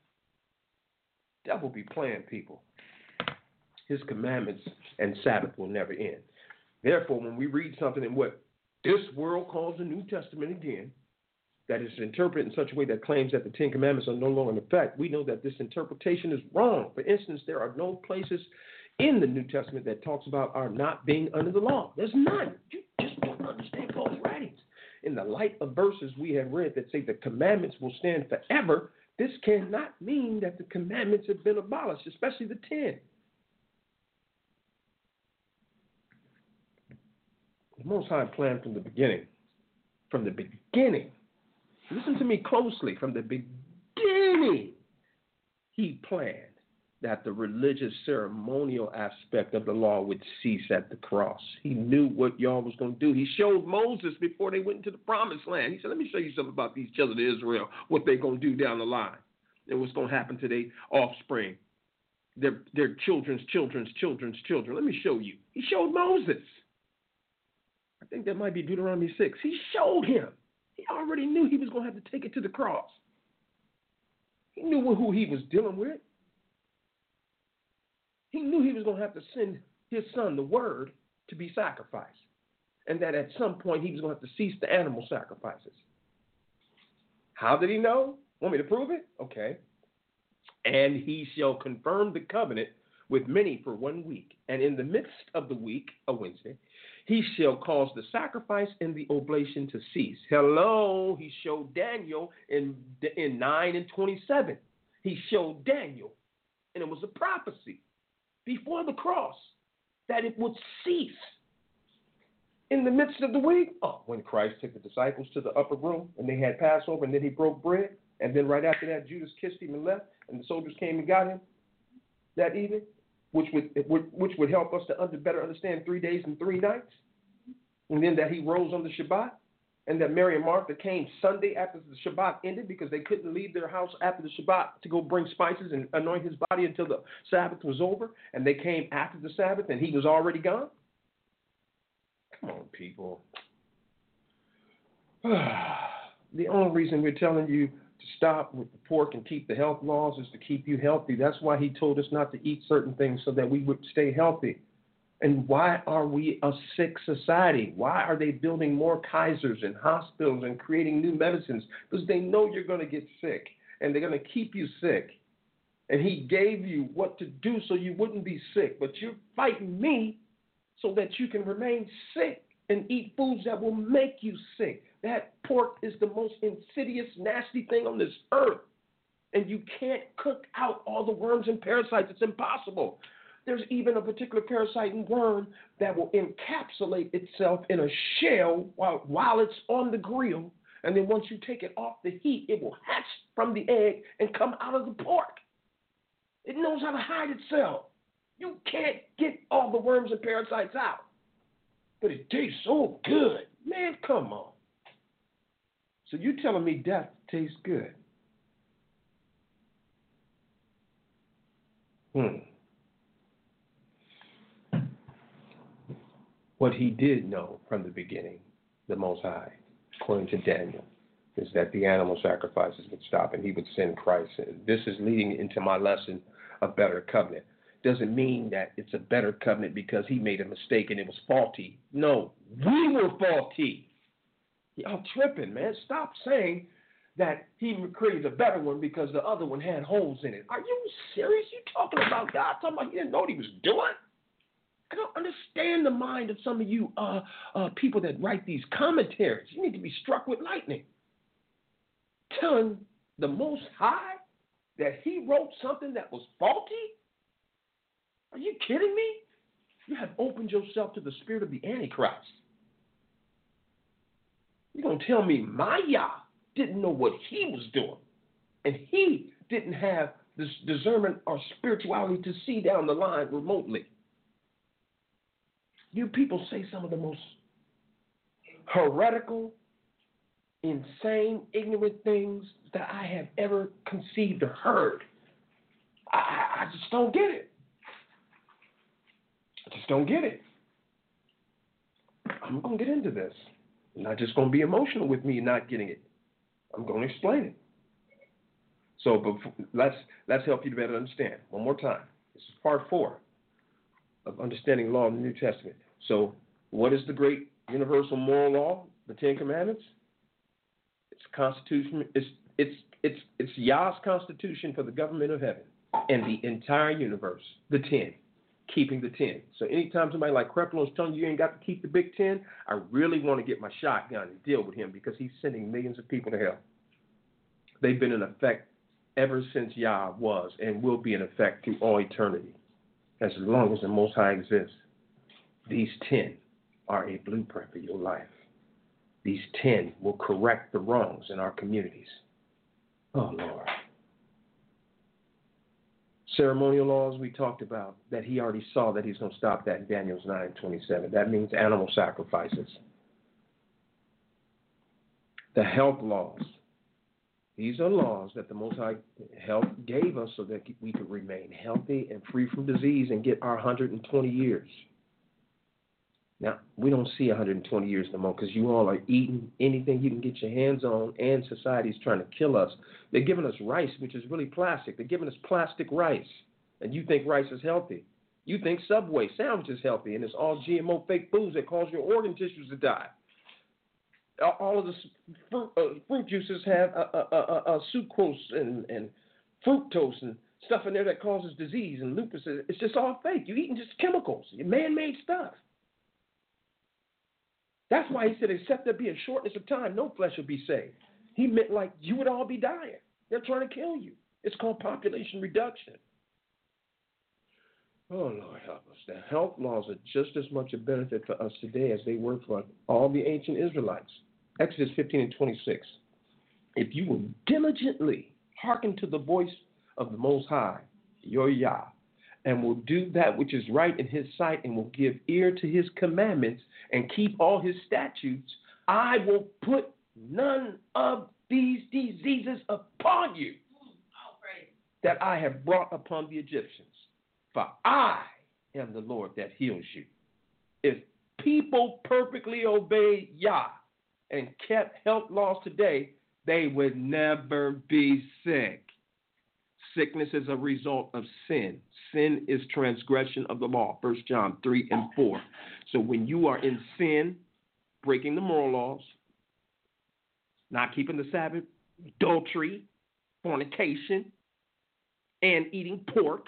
Devil be playing people. His commandments and Sabbath will never end. Therefore, when we read something in what this world calls the New Testament again, that is interpreted in such a way that claims that the Ten Commandments are no longer in effect, we know that this interpretation is wrong. For instance, there are no places in the New Testament that talks about our not being under the law. There's none. You just don't understand Paul's writings. In the light of verses we have read that say the commandments will stand forever, this cannot mean that the commandments have been abolished, especially the 10. The Most High planned from the beginning. From the beginning. Listen to me closely. From the beginning, he planned that the religious ceremonial aspect of the law would cease at the cross. He knew what y'all was going to do. He showed Moses before they went into the promised land. He said, let me show you something about these children of Israel, what they're going to do down the line, and what's going to happen to their offspring, their children's children's children's children. Let me show you. He showed Moses. I think that might be Deuteronomy 6. He showed him. He already knew he was going to have to take it to the cross. He knew who he was dealing with. He knew he was going to have to send his son, the Word, to be sacrificed. And that at some point he was going to have to cease the animal sacrifices. How did he know? Want me to prove it? Okay. And he shall confirm the covenant with many for 1 week. And in the midst of the week, a Wednesday, he shall cause the sacrifice and the oblation to cease. Hello, he showed Daniel in 9:27. He showed Daniel, and it was a prophecy before the cross that it would cease in the midst of the week. Oh, when Christ took the disciples to the upper room and they had Passover, and then he broke bread, and then right after that Judas kissed him and left, and the soldiers came and got him that evening, which would help us to better understand 3 days and 3 nights, and then that he rose on the Shabbat, and that Mary and Martha came Sunday after the Shabbat ended because they couldn't leave their house after the Shabbat to go bring spices and anoint his body until the Sabbath was over, and they came after the Sabbath and he was already gone. Come on, people. The only reason we're telling you to stop with the pork and keep the health laws is to keep you healthy. That's why he told us not to eat certain things so that we would stay healthy. And why are we a sick society? Why are they building more Kaisers and hospitals and creating new medicines? Because they know you're going to get sick, and they're going to keep you sick. And he gave you what to do so you wouldn't be sick. But you're fighting me so that you can remain sick and eat foods that will make you sick. That pork is the most insidious, nasty thing on this earth. And you can't cook out all the worms and parasites. It's impossible. There's even a particular parasite and worm that will encapsulate itself in a shell while it's on the grill. And then once you take it off the heat, it will hatch from the egg and come out of the pork. It knows how to hide itself. You can't get all the worms and parasites out. But it tastes so good. Man, come on. So you telling me death tastes good? What he did know from the beginning, the Most High, according to Daniel, is that the animal sacrifices would stop and he would send Christ. This is leading into my lesson, a better covenant. Doesn't mean that it's a better covenant because he made a mistake and it was faulty. No, we were faulty. Y'all tripping, man. Stop saying that he created a better one because the other one had holes in it. Are you serious? You talking about God? Talking about he didn't know what he was doing? I don't understand the mind of some of you people that write these commentaries. You need to be struck with lightning. Telling the Most High that he wrote something that was faulty? Are you kidding me? You have opened yourself to the spirit of the Antichrist. You're going to tell me Maya didn't know what he was doing, and he didn't have this discernment or spirituality to see down the line remotely. You people say some of the most heretical, insane, ignorant things that I have ever conceived or heard. I just don't get it. I just don't get it. I'm going to get into this. You're not just going to be emotional with me not getting it. I'm going to explain it. So let's help you to better understand. One more time. This is part 4 of understanding law in the New Testament. So what is the great universal moral law? The 10 Commandments? It's Constitution. It's Yah's Constitution for the government of heaven and the entire universe. The 10. Keeping the 10. So anytime somebody like Creflo is telling you ain't got to keep the big 10, I really want to get my shotgun and deal with him because he's sending millions of people to hell. They've been in effect ever since Yah was and will be in effect through all eternity. As long as the Most High exists, these 10 are a blueprint for your life. These 10 will correct the wrongs in our communities. Oh, Lord. Ceremonial laws we talked about, that he already saw that he's going to stop that in Daniel 9:27. That means animal sacrifices. The health laws. These are laws that the Most High gave us so that we could remain healthy and free from disease and get our 120 years. Now, we don't see 120 years no more because you all are eating anything you can get your hands on, and society's trying to kill us. They're giving us rice, which is really plastic. They're giving us plastic rice, and you think rice is healthy. You think Subway sandwich is healthy, and it's all GMO fake foods that cause your organ tissues to die. All of the fruit juices have sucrose and fructose and stuff in there that causes disease and lupus. It's just all fake. You're eating just chemicals, man-made stuff. That's why he said, except there be a shortness of time, no flesh will be saved. He meant like you would all be dying. They're trying to kill you. It's called population reduction. Oh, Lord, help us. The health laws are just as much a benefit for us today as they were for all the ancient Israelites. Exodus 15:26. If you will diligently hearken to the voice of the Most High, your Yah, and will do that which is right in his sight and will give ear to his commandments and keep all his statutes, I will put none of these diseases upon you that I have brought upon the Egyptians. For I am the Lord that heals you. If people perfectly obey Yah and kept health laws today, they would never be sick. Sickness is a result of sin. Sin is transgression of the law, 1 John 3:4. So when you are in sin, breaking the moral laws, not keeping the Sabbath, adultery, fornication, and eating pork.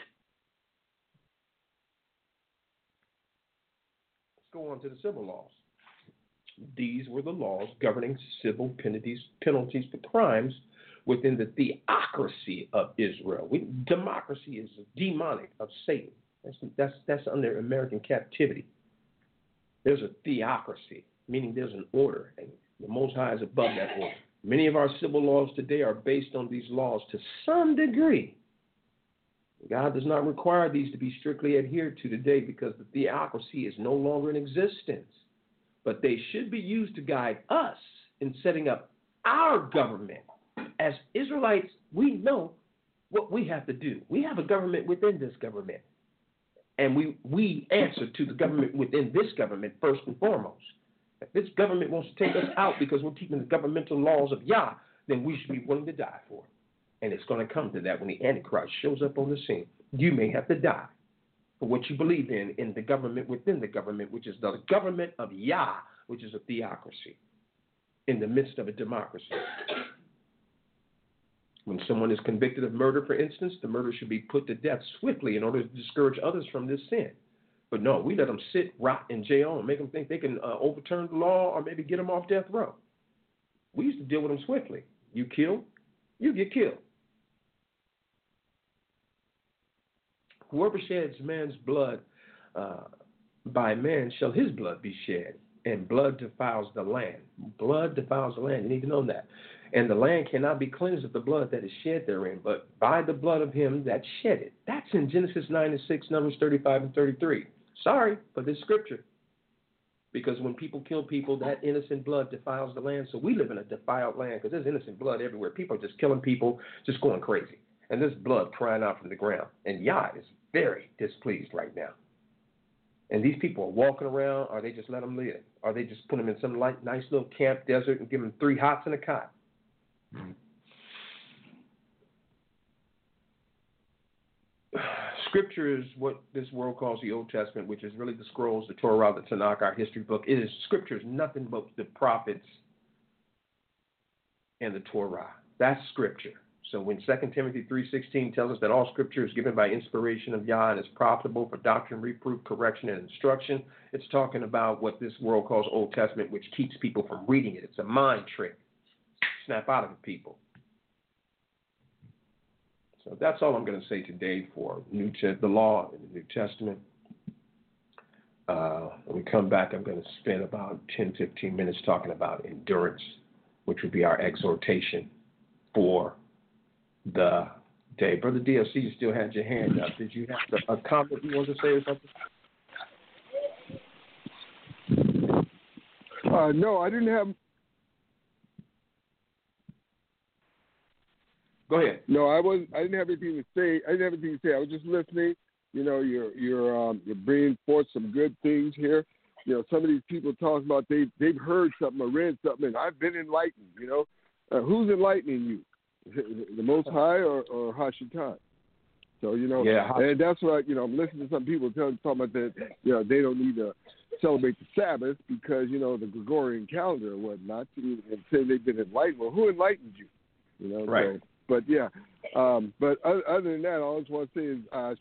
Let's go on to the civil laws. These were the laws governing civil penalties for crimes within the theocracy of Israel. Democracy is demonic of Satan. That's under American captivity. There's a theocracy, meaning there's an order, and the Most High is above that order. Many of our civil laws today are based on these laws to some degree. God does not require these to be strictly adhered to today because the theocracy is no longer in existence. But they should be used to guide us in setting up our government. As Israelites, we know what we have to do. We have a government within this government. And we answer to the government within this government first and foremost. If this government wants to take us out because we're keeping the governmental laws of Yah, then we should be willing to die for it. And it's going to come to that when the Antichrist shows up on the scene. You may have to die for what you believe in the government within the government, which is the government of Yah, which is a theocracy in the midst of a democracy. When someone is convicted of murder, for instance, the murder should be put to death swiftly in order to discourage others from this sin. But no, we let them sit, rot in jail, and make them think they can overturn the law or maybe get them off death row. We used to deal with them swiftly. You kill, you get killed. Whoever sheds man's blood by man shall his blood be shed, and blood defiles the land. Blood defiles the land. You need to know that. And the land cannot be cleansed of the blood that is shed therein, but by the blood of him that shed it. That's in Genesis 9:6, Numbers 35 and 33. Sorry for this scripture. Because when people kill people, that innocent blood defiles the land. So we live in a defiled land because there's innocent blood everywhere. People are just killing people, just going crazy. And there's blood crying out from the ground. And Yah is very displeased right now. And these people are walking around, or they just let them live. Or they just put them in some nice little camp desert and give them 3 hots and a cot. Scripture is what this world calls the Old Testament, which is really the scrolls, the Torah, the Tanakh, our history book. Scripture is nothing but the prophets and the Torah. That's Scripture. So when 2 Timothy 3:16 tells us that all Scripture is given by inspiration of Yah and is profitable for doctrine, reproof, correction, and instruction, it's talking about what this world calls Old Testament, which keeps people from reading it. It's a mind trick. Snap out of it, people. So that's all I'm going to say today for the law in the New Testament. When we come back, I'm going to spend about 10, 15 minutes talking about endurance, which would be our exhortation for the day. Brother DLC, you still had your hand up. Did you have a comment you wanted to say or something? No, I didn't have. Go ahead. No, I didn't have anything to say. I was just listening. You know, you're bringing forth some good things here. You know, some of these people talk about they've heard something or read something, and I've been enlightened. You know, who's enlightening you? The Most High or Hashatan? So, you know, and that's what, you know, I'm listening to some people talking about that, you know, they don't need to celebrate the Sabbath because, you know, the Gregorian calendar or whatnot, and say they've been enlightened. Well, who enlightened you? You know, right. So, but yeah, but other than that, all I just want to say is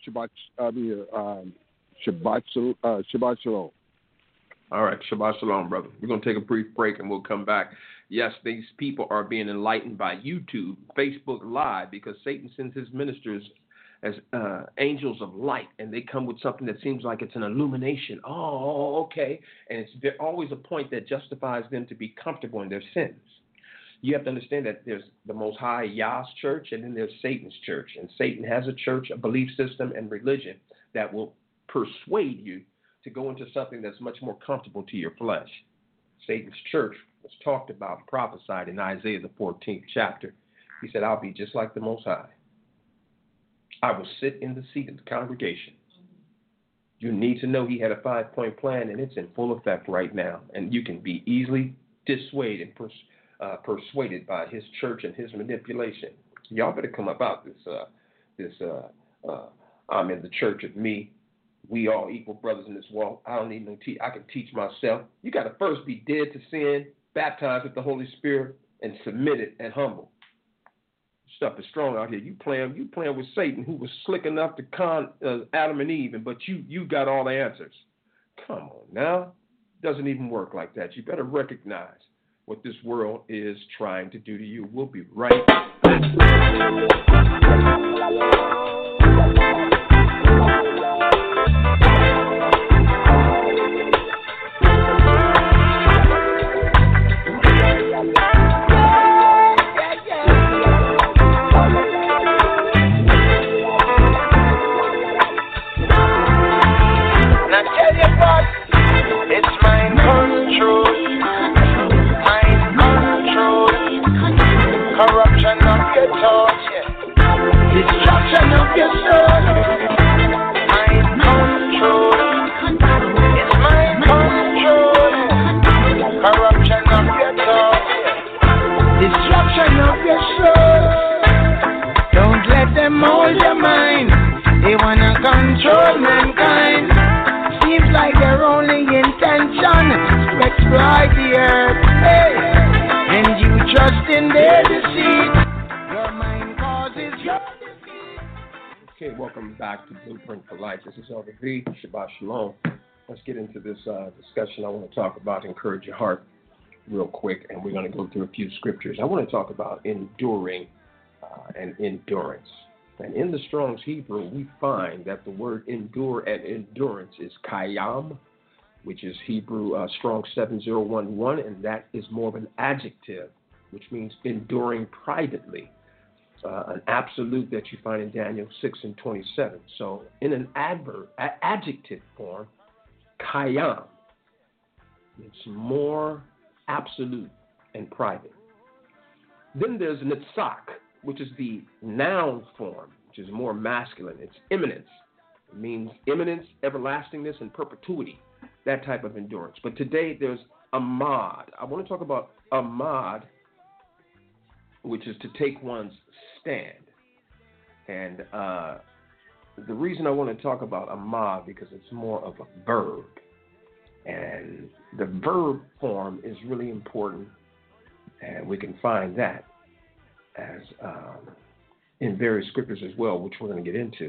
Shabbat Shalom. All right, Shabbat Shalom, brother. We're going to take a brief break and we'll come back. Yes, these people are being enlightened by YouTube, Facebook Live, because Satan sends his ministers as angels of light, and they come with something that seems like it's an illumination. Oh, okay. And there's always a point that justifies them to be comfortable in their sins. You have to understand that there's the Most High Yah's church, and then there's Satan's church. And Satan has a church, a belief system, and religion that will persuade you to go into something that's much more comfortable to your flesh. Satan's church was talked about, prophesied in Isaiah the 14th chapter. He said, I'll be just like the Most High. I will sit in the seat of the congregation. You need to know he had a 5-point plan, and it's in full effect right now. And you can be easily dissuaded and persuaded by his church and his manipulation. Y'all better come about this. I'm in the church of me. We all equal brothers in this walk. I don't need no I can teach myself. You got to first be dead to sin, baptized with the Holy Spirit, and submitted and humble. Stuff is strong out here. You playing with Satan, who was slick enough to con Adam and Eve, but you got all the answers. Come on now. Doesn't even work like that. You better recognize what this world is trying to do to you. We'll be right back. Destruction of your soul. Mind control. It's mind control. Corruption of your thoughts. Destruction of your soul. Don't let them hold your mind. They wanna control mankind. Seems like their only intention is to exploit the earth. Hey, and you trust in their deceit. Your mind causes your defeat. Okay, welcome back to Blueprint for Life. This is Elder V. Shabbat Shalom. Let's get into this discussion. I want to talk about encourage your heart real quick, and we're going to go through a few scriptures. I want to talk about enduring and endurance. And in the Strong's Hebrew, we find that the word endure and endurance is kayam, which is Hebrew Strong 7011, and that is more of an adjective, which means enduring privately. An absolute that you find in Daniel 6:27. So in an adjective form, kayam, it's more absolute and private. Then there's nitzak, which is the noun form, which is more masculine. It's imminence. It means imminence, everlastingness, and perpetuity, that type of endurance. But today there's amad. I want to talk about amad, which is to take one's stand. And the reason I want to talk about amad because it's more of a verb. And the verb form is really important, and we can find that as in various scriptures as well, which we're going to get into.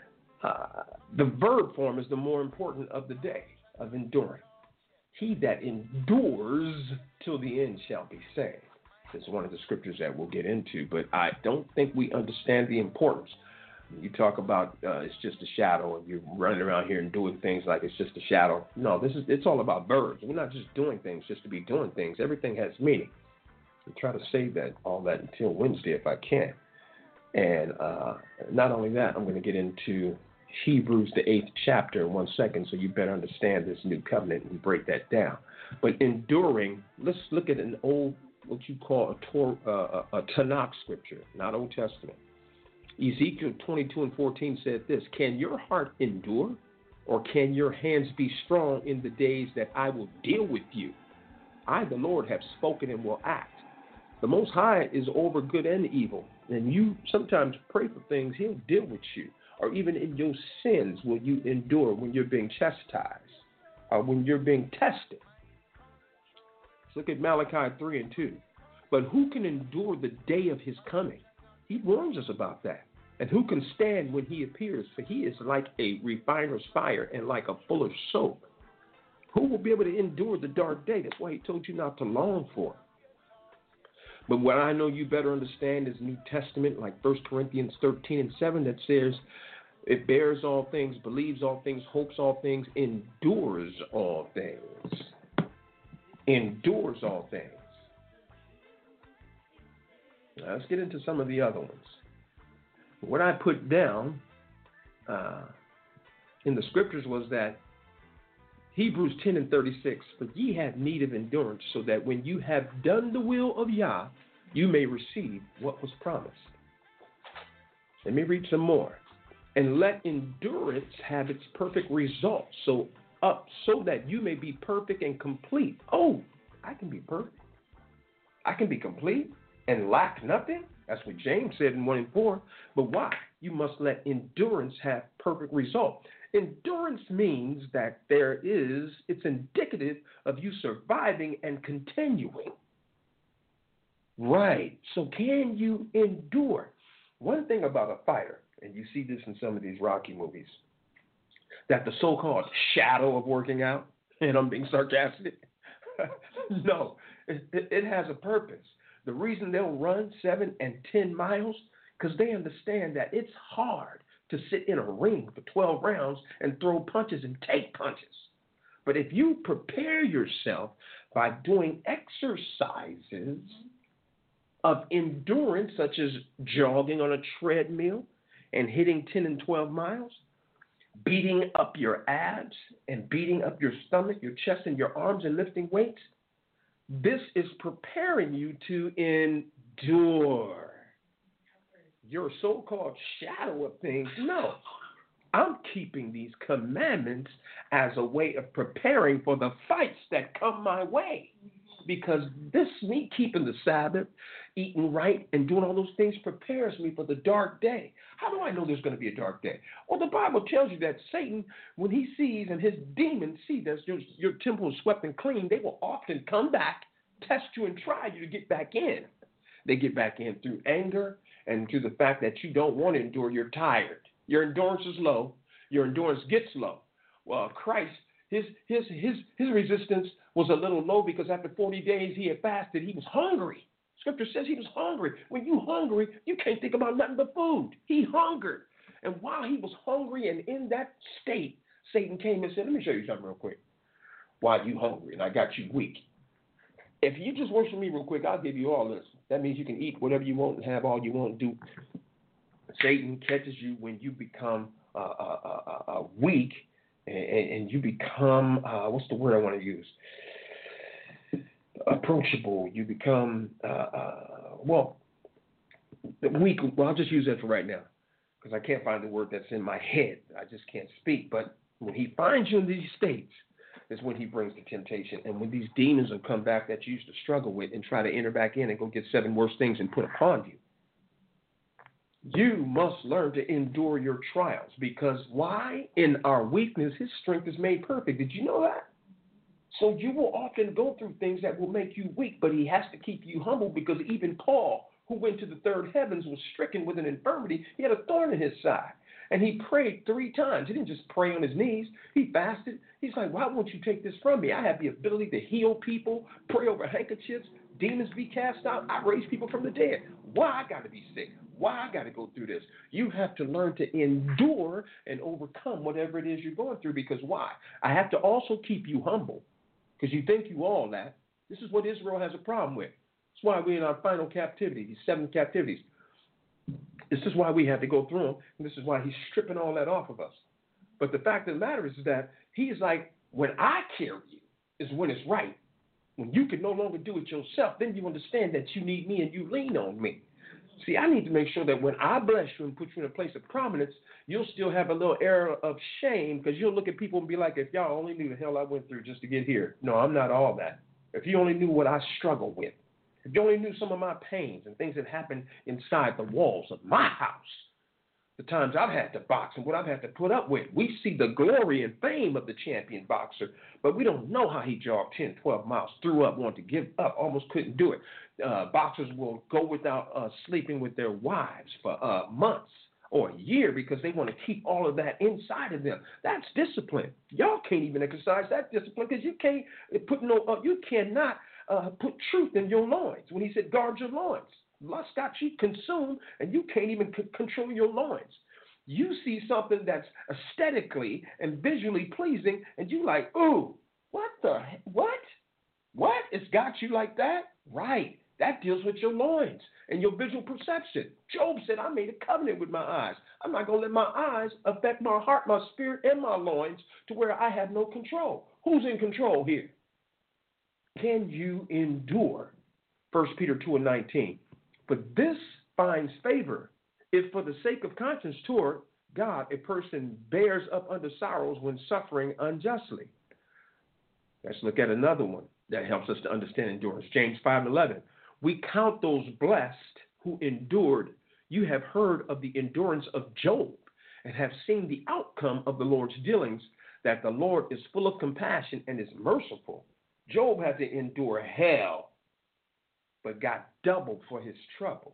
The verb form is the more important of the day of enduring. He that endures till the end shall be saved. This is one of the scriptures that we'll get into, but I don't think we understand the importance You talk about it's just a shadow, and you're running around here and doing things like it's just a shadow. No, it's all about birds. We're not just doing things just to be doing things. Everything has meaning. I try to save all that until Wednesday if I can. And not only that, I'm going to get into Hebrews, the 8th chapter, in 1 second, so you better understand this new covenant and break that down. But enduring, let's look at an old, what you call a Tanakh scripture, not Old Testament. Ezekiel 22:14 said this: can your heart endure, or can your hands be strong in the days that I will deal with you? I, the Lord, have spoken and will act. The Most High is over good and evil, and you sometimes pray for things, He'll deal with you. Or even in your sins will you endure when you're being chastised, or when you're being tested. Let's look at Malachi 3:2. But who can endure the day of His coming? He warns us about that. And who can stand when He appears? For He is like a refiner's fire and like a fuller's soap. Who will be able to endure the dark day? That's why He told you not to long for it. But what I know you better understand is New Testament, like 1 Corinthians 13:7, that says, it bears all things, believes all things, hopes all things, endures all things. Endures all things. Now, let's get into some of the other ones. What I put down in the scriptures was that Hebrews 10:36, for ye have need of endurance, so that when you have done the will of Yah, you may receive what was promised. Let me read some more. And let endurance have its perfect result, so that you may be perfect and complete. Oh, I can be perfect. I can be complete and lack nothing. That's what James said in 1:4. But why? You must let endurance have perfect result. Endurance means that it's indicative of you surviving and continuing. Right. So can you endure? One thing about a fighter, and you see this in some of these Rocky movies, that the so-called shadow of working out, and I'm being sarcastic, no, it has a purpose. The reason they'll run 7 and 10 miles, because they understand that it's hard to sit in a ring for 12 rounds and throw punches and take punches. But if you prepare yourself by doing exercises of endurance, such as jogging on a treadmill and hitting 10 and 12 miles, beating up your abs and beating up your stomach, your chest, and your arms and lifting weights, this is preparing you to endure. Your so-called shadow of things, no. I'm keeping these commandments as a way of preparing for the fights that come my way. Because me keeping the Sabbath, eating right, and doing all those things prepares me for the dark day. How do I know there's going to be a dark day? Well, the Bible tells you that Satan, when he sees and his demons see that your temple is swept and clean, they will often come back, test you, and try you to get back in. They get back in through anger and through the fact that you don't want to endure. You're tired. Your endurance is low. Your endurance gets low. Well, Christ, his resistance was a little low because after 40 days he had fasted. He was hungry. Scripture says he was hungry. When you're hungry, you can't think about nothing but food. He hungered. And while he was hungry and in that state, Satan came and said, let me show you something real quick. While you hungry and I got you weak. If you just worship me real quick, I'll give you all this. That means you can eat whatever you want and have all you want to do. Satan catches you when you become weak and you become, what's the word I want to use? Approachable. You become, weak. Well, I'll just use that for right now because I can't find the word that's in my head. I just can't speak. But when he finds you in these states, is when he brings the temptation. And when these demons will come back that you used to struggle with and try to enter back in and go get 7 worse things and put upon you. You must learn to endure your trials because why? In our weakness, his strength is made perfect. Did you know that? So you will often go through things that will make you weak, but he has to keep you humble because even Paul, who went to the third heavens, was stricken with an infirmity. He had a thorn in his side. And he prayed 3 times. He didn't just pray on his knees. He fasted. He's like, why won't you take this from me? I have the ability to heal people, pray over handkerchiefs, demons be cast out. I raise people from the dead. Why I got to be sick? Why I got to go through this? You have to learn to endure and overcome whatever it is you're going through, because why? I have to also keep you humble, because you think you all that. This is what Israel has a problem with. That's why we're in our final captivity, these 7 captivities. This is why we have to go through them, and this is why he's stripping all that off of us. But the fact of the matter is that he's like, when I carry you is when it's right. When you can no longer do it yourself, then you understand that you need me and you lean on me. See, I need to make sure that when I bless you and put you in a place of prominence, you'll still have a little air of shame, because you'll look at people and be like, if y'all only knew the hell I went through just to get here. No, I'm not all that. If you only knew what I struggle with, if you only knew some of my pains and things that happen inside the walls of my house, the times I've had to box and what I've had to put up with. We see the glory and fame of the champion boxer, but we don't know how he jogged 10, 12 miles, threw up, wanted to give up, almost couldn't do it. Boxers will go without sleeping with their wives for months or a year because they want to keep all of that inside of them. That's discipline. Y'all can't even exercise that discipline because you can't you cannot put truth in your loins. When he said guard your loins, lust got you consumed, and you can't even control your loins. You see something that's aesthetically and visually pleasing, and you like, ooh, what? What? It's got you like that? Right. That deals with your loins and your visual perception. Job said, I made a covenant with my eyes. I'm not going to let my eyes affect my heart, my spirit, and my loins to where I have no control. Who's in control here? Can you endure? 1 Peter 2:19. But this finds favor if for the sake of conscience toward God a person bears up under sorrows when suffering unjustly. Let's look at another one that helps us to understand endurance. James 5:11. We count those blessed who endured. You have heard of the endurance of Job and have seen the outcome of the Lord's dealings, that the Lord is full of compassion and is merciful. Job had to endure hell, but got double for his trouble.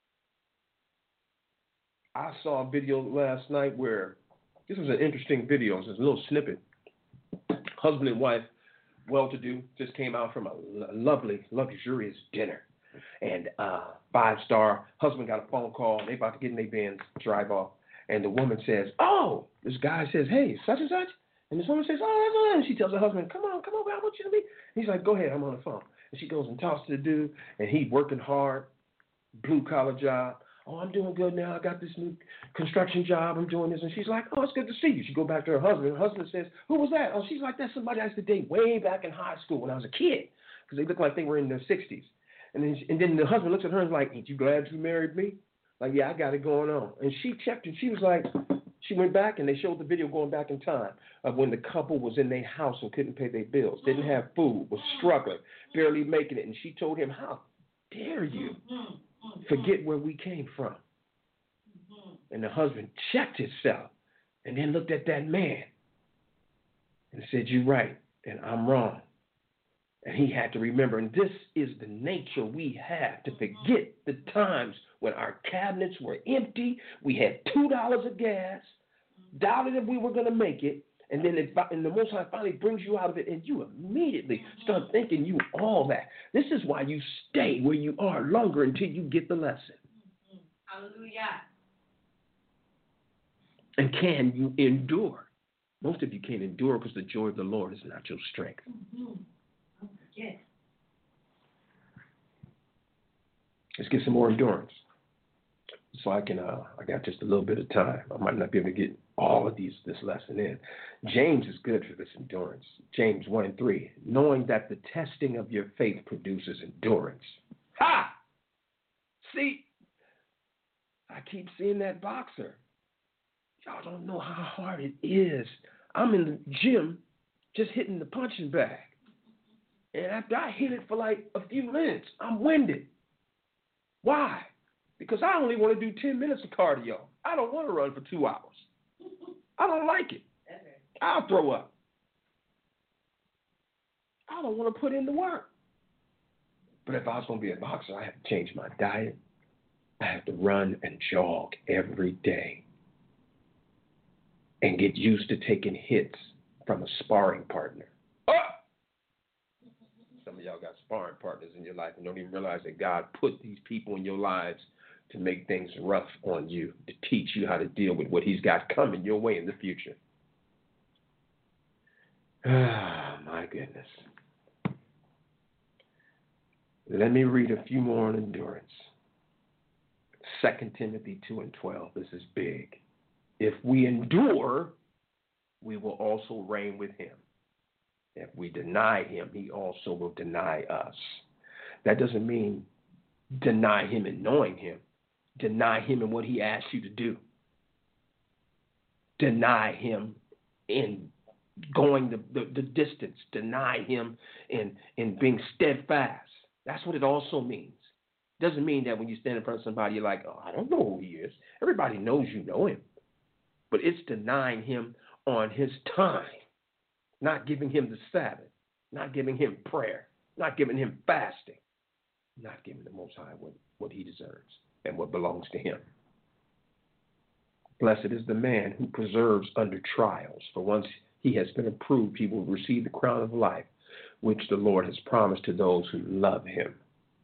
I saw a video last night where, this was an interesting video. It was a little snippet. Husband and wife, well-to-do, just came out from a lovely, luxurious dinner. And 5-star, husband got a phone call. They about to get in their Benz, drive off. And the woman says, oh, this guy says, hey, such and such. And this woman says, oh, that's. And she tells her husband, come on, I want you to meet. He's like, go ahead, I'm on the phone. And she goes and talks to the dude, and he working hard, blue-collar job. Oh, I'm doing good now. I got this new construction job. I'm doing this. And she's like, oh, it's good to see you. She go back to her husband. Her husband says, who was that? Oh, she's like, that's somebody I used to date way back in high school when I was a kid, because they look like they were in their 60s. And then the husband looks at her and is like, ain't you glad you married me? Like, yeah, I got it going on. And she checked, and she was like, she went back, and they showed the video going back in time of when the couple was in their house and couldn't pay their bills, didn't have food, was struggling, barely making it. And she told him, how dare you forget where we came from? And the husband checked himself and then looked at that man and said, you're right, and I'm wrong. And he had to remember, and this is the nature we have, to forget the times when our cabinets were empty, we had $2 of gas, doubted if we were going to make it, and then the Most High finally brings you out of it, and you immediately start thinking you all that. This is why you stay where you are longer until you get the lesson. Hallelujah. And can you endure? Most of you can't endure because the joy of the Lord is not your strength. Yes. Let's get some more endurance. So I got just a little bit of time. I might not be able to get all of this lesson in. James is good for this endurance. James 1:3, knowing that the testing of your faith produces endurance. Ha! See, I keep seeing that boxer. Y'all don't know how hard it is. I'm in the gym just hitting the punching bag. And after I hit it for like a few minutes, I'm winded. Why? Because I only want to do 10 minutes of cardio. I don't want to run for 2 hours. I don't like it. I'll throw up. I don't want to put in the work. But if I was going to be a boxer, I have to change my diet. I have to run and jog every day and get used to taking hits from a sparring partner. Oh! Some of of y'all got sparring partners in your life and don't even realize that God put these people in your lives to make things rough on you, to teach you how to deal with what he's got coming your way in the future. Ah, my goodness. Let me read a few more on endurance. 2 Timothy 2:12. This is big. If we endure, we will also reign with him. If we deny him, he also will deny us. That doesn't mean deny him in knowing him. Deny him in what he asks you to do. Deny him in going the distance. Deny him in being steadfast. That's what it also means. It doesn't mean that when you stand in front of somebody, you're like, oh, I don't know who he is. Everybody knows you know him. But it's denying him on his time, not giving him the Sabbath, not giving him prayer, not giving him fasting, not giving the Most High what he deserves and what belongs to him. Blessed is the man who preserves under trials, for once he has been approved, he will receive the crown of life, which the Lord has promised to those who love him.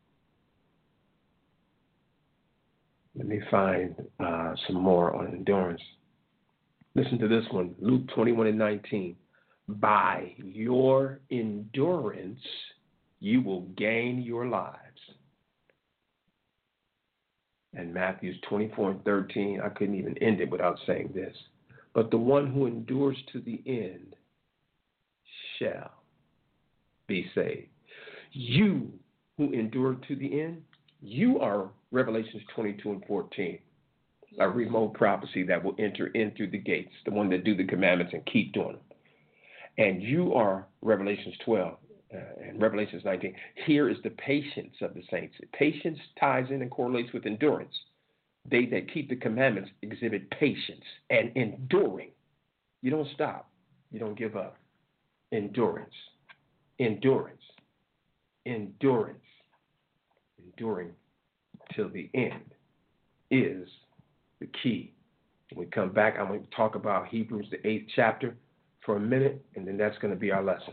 Let me find some more on endurance. Listen to this one, Luke 21:19. By your endurance, you will gain your lives. And Matthew 24:13, I couldn't even end it without saying this. But the one who endures to the end shall be saved. You who endure to the end, you are Revelations 22:14. A remote prophecy that will enter in through the gates, the one that do the commandments and keep doing them. And you are Revelations 12 and Revelations 19. Here is the patience of the saints. Patience ties in and correlates with endurance. They that keep the commandments exhibit patience and enduring. You don't stop. You don't give up. Endurance. Endurance. Endurance. Enduring till the end is the key. When we come back, I'm going to talk about Hebrews, the 8th chapter, for a minute, and then that's going to be our lesson.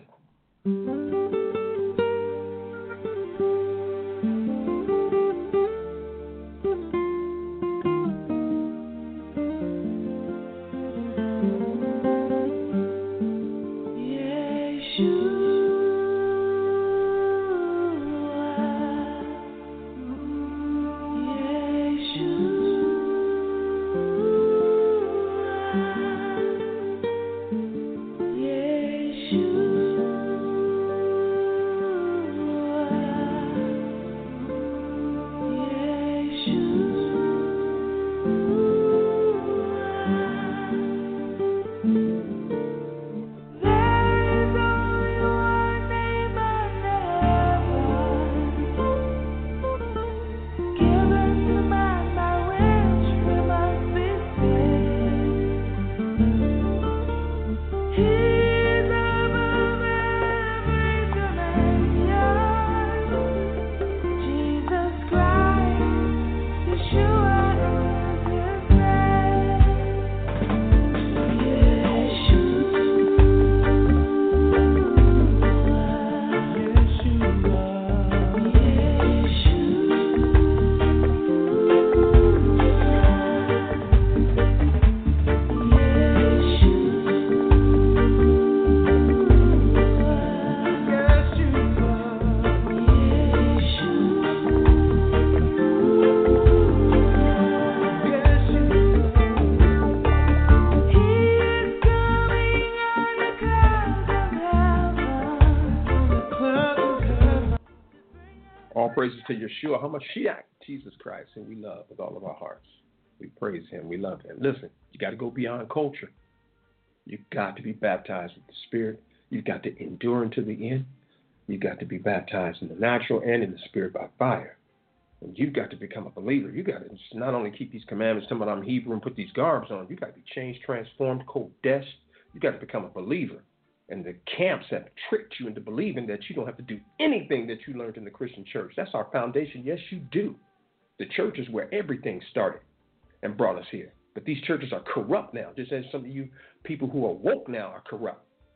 Praises to Yeshua, HaMashiach, Jesus Christ, and we love with all of our hearts. We praise him. We love him. Listen, you got to go beyond culture. You've got to be baptized with the Spirit. You've got to endure unto the end. You've got to be baptized in the natural and in the Spirit by fire. And you've got to become a believer. You've got to just not only keep these commandments, tell me I'm Hebrew and put these garbs on. You've got to be changed, transformed, kodeshed. You've got to become a believer. And the camps have tricked you into believing that you don't have to do anything that you learned in the Christian church. That's our foundation. Yes, you do. The church is where everything started and brought us here. But these churches are corrupt now, just as some of you people who are woke now are corrupt.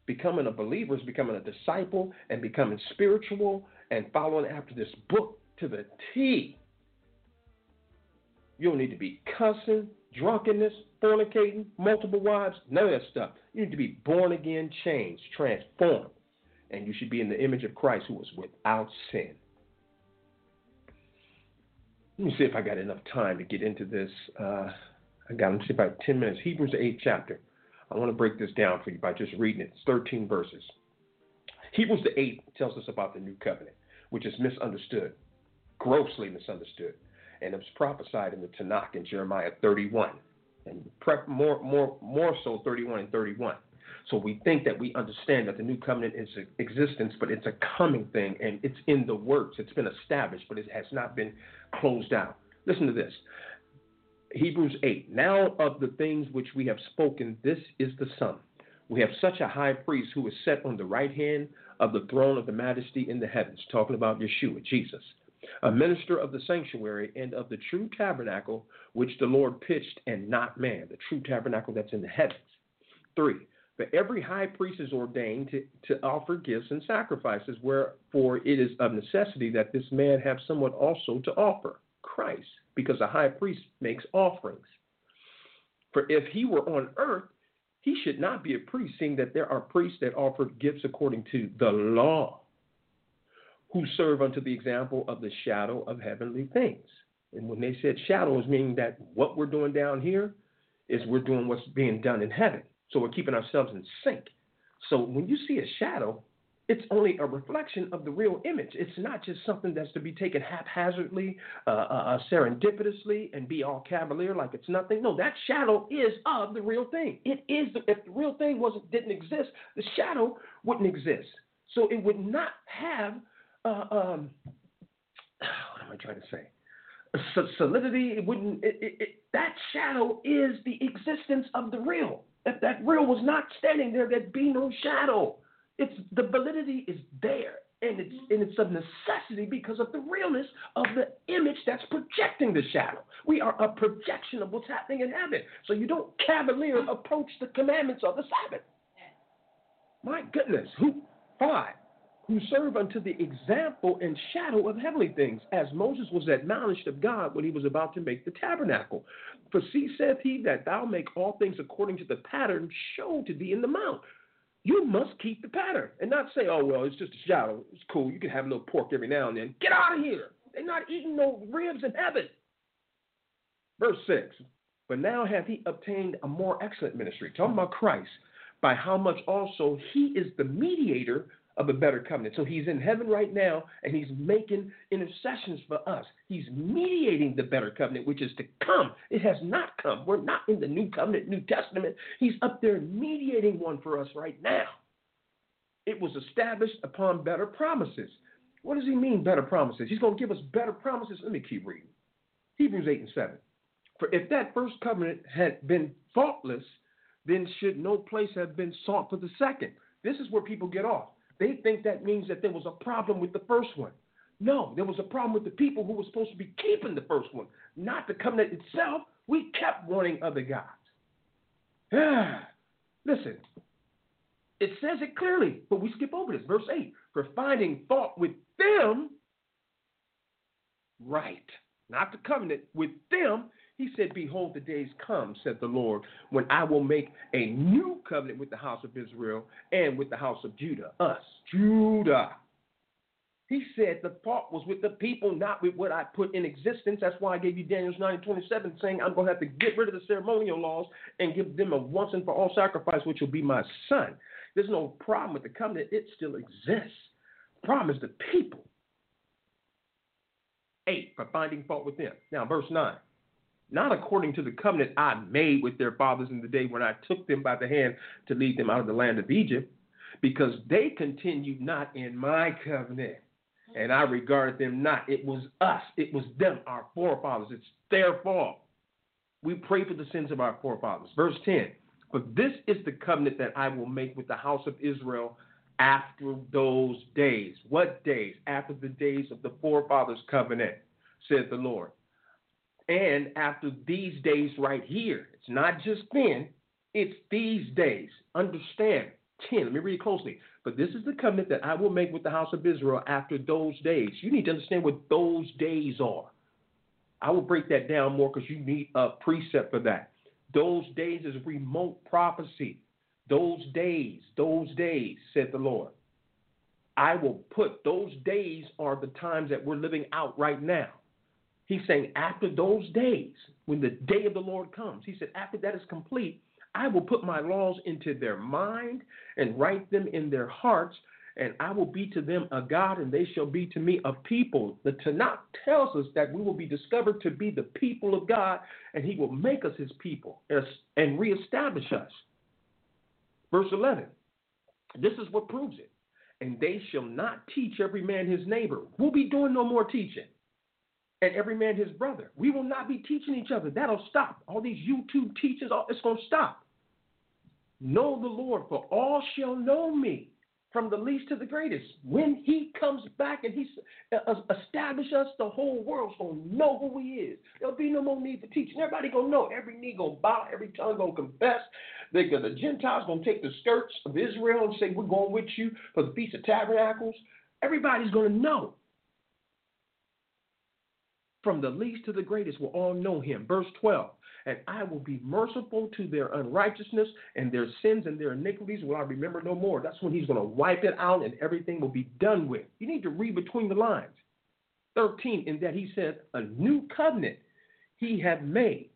Becoming a believer is becoming a disciple and becoming spiritual and following after this book to the T. You don't need to be cussing, drunkenness, fornicating, multiple wives, none of that stuff. You need to be born again, changed, transformed. And you should be in the image of Christ who was without sin. Let me see if I got enough time to get into this. Let me see about 10 minutes. Hebrews, the 8th chapter. I want to break this down for you by just reading it. It's 13 verses. Hebrews, the 8th, tells us about the new covenant, which is misunderstood, grossly misunderstood. And it was prophesied in the Tanakh in Jeremiah 31, and more so 31 and 31. So we think that we understand that the new covenant is in existence, but it's a coming thing, and it's in the works. It's been established, but it has not been closed out. Listen to this. Hebrews 8. Now of the things which we have spoken, this is the sum. We have such a high priest who is set on the right hand of the throne of the majesty in the heavens, talking about Yeshua, Jesus, a minister of the sanctuary and of the true tabernacle which the Lord pitched and not man, the true tabernacle that's in the heavens. 3. For every high priest is ordained to offer gifts and sacrifices, wherefore it is of necessity that this man have somewhat also to offer, Christ, because a high priest makes offerings. For if he were on earth, he should not be a priest, seeing that there are priests that offer gifts according to the law, who serve unto the example of the shadow of heavenly things. And when they said shadow, is meaning that what we're doing down here is we're doing what's being done in heaven. So we're keeping ourselves in sync. So when you see a shadow, it's only a reflection of the real image. It's not just something that's to be taken haphazardly, serendipitously, and be all cavalier like it's nothing. No, that shadow is of the real thing. It is. If the real thing didn't exist, the shadow wouldn't exist. So it would not have, what am I trying to say? Solidity. It wouldn't. That shadow is the existence of the real. If that real was not standing there, there'd be no shadow. The validity is there, and it's of necessity because of the realness of the image that's projecting the shadow. We are a projection of what's happening in heaven. So you don't cavalier approach the commandments of the Sabbath. My goodness. 5. Who serve unto the example and shadow of heavenly things, as Moses was admonished of God when he was about to make the tabernacle. For see, saith he, that thou make all things according to the pattern showed to thee in the mount. You must keep the pattern and not say, oh, well, it's just a shadow. It's cool. You can have a little pork every now and then. Get out of here. They're not eating no ribs in heaven. Verse 6. But now hath he obtained a more excellent ministry, talking about Christ, by how much also he is the mediator of a better covenant. So he's in heaven right now, and he's making intercessions for us. He's mediating the better covenant, which is to come. It has not come. We're not in the new covenant, New Testament. He's up there mediating one for us right now. It was established upon better promises. What does he mean, better promises? He's going to give us better promises. Let me keep reading. Hebrews 8 and 7. For if that first covenant had been faultless, then should no place have been sought for the second. This is where people get off. They think that means that there was a problem with the first one. No, there was a problem with the people who were supposed to be keeping the first one, not the covenant itself. We kept wanting other gods. Listen, it says it clearly, but we skip over this. Verse 8, for finding fault with them, right, not the covenant, with them, he said, behold, the days come, said the Lord, when I will make a new covenant with the house of Israel and with the house of Judah, us, Judah. He said the fault was with the people, not with what I put in existence. That's why I gave you Daniel 9:27, saying I'm going to have to get rid of the ceremonial laws and give them a once and for all sacrifice, which will be my son. There's no problem with the covenant. It still exists. The problem is the people. 8, for finding fault with them. Now, verse 9. Not according to the covenant I made with their fathers in the day when I took them by the hand to lead them out of the land of Egypt, because they continued not in my covenant, and I regarded them not. It was us. It was them, our forefathers. It's their fault. We pray for the sins of our forefathers. Verse 10, but this is the covenant that I will make with the house of Israel after those days. What days? After the days of the forefathers' covenant, said the Lord. And after these days right here, it's not just then, it's these days. Understand, 10. Let me read it closely. But this is the covenant that I will make with the house of Israel after those days. You need to understand what those days are. I will break that down more because you need a precept for that. Those days is remote prophecy. Those days, said the Lord. I will put, those days are the times that we're living out right now. He's saying after those days, when the day of the Lord comes, he said, after that is complete, I will put my laws into their mind and write them in their hearts, and I will be to them a God, and they shall be to me a people. The Tanakh tells us that we will be discovered to be the people of God, and he will make us his people and reestablish us. Verse 11, this is what proves it. And they shall not teach every man his neighbor. We'll be doing no more teaching. And every man his brother. We will not be teaching each other. That'll stop. All these YouTube teachers, it's going to stop. Know the Lord, for all shall know me, from the least to the greatest. When he comes back and he establishes us, the whole world's going to know who he is. There'll be no more need for teaching. Everybody going to know. Every knee going to bow. Every tongue going to confess. The Gentiles going to take the skirts of Israel and say, we're going with you for the Feast of Tabernacles. Everybody's going to know. From the least to the greatest will all know him. Verse 12, and I will be merciful to their unrighteousness, and their sins and their iniquities will I remember no more. That's when he's going to wipe it out and everything will be done with. You need to read between the lines. 13, in that he said, a new covenant he hath made.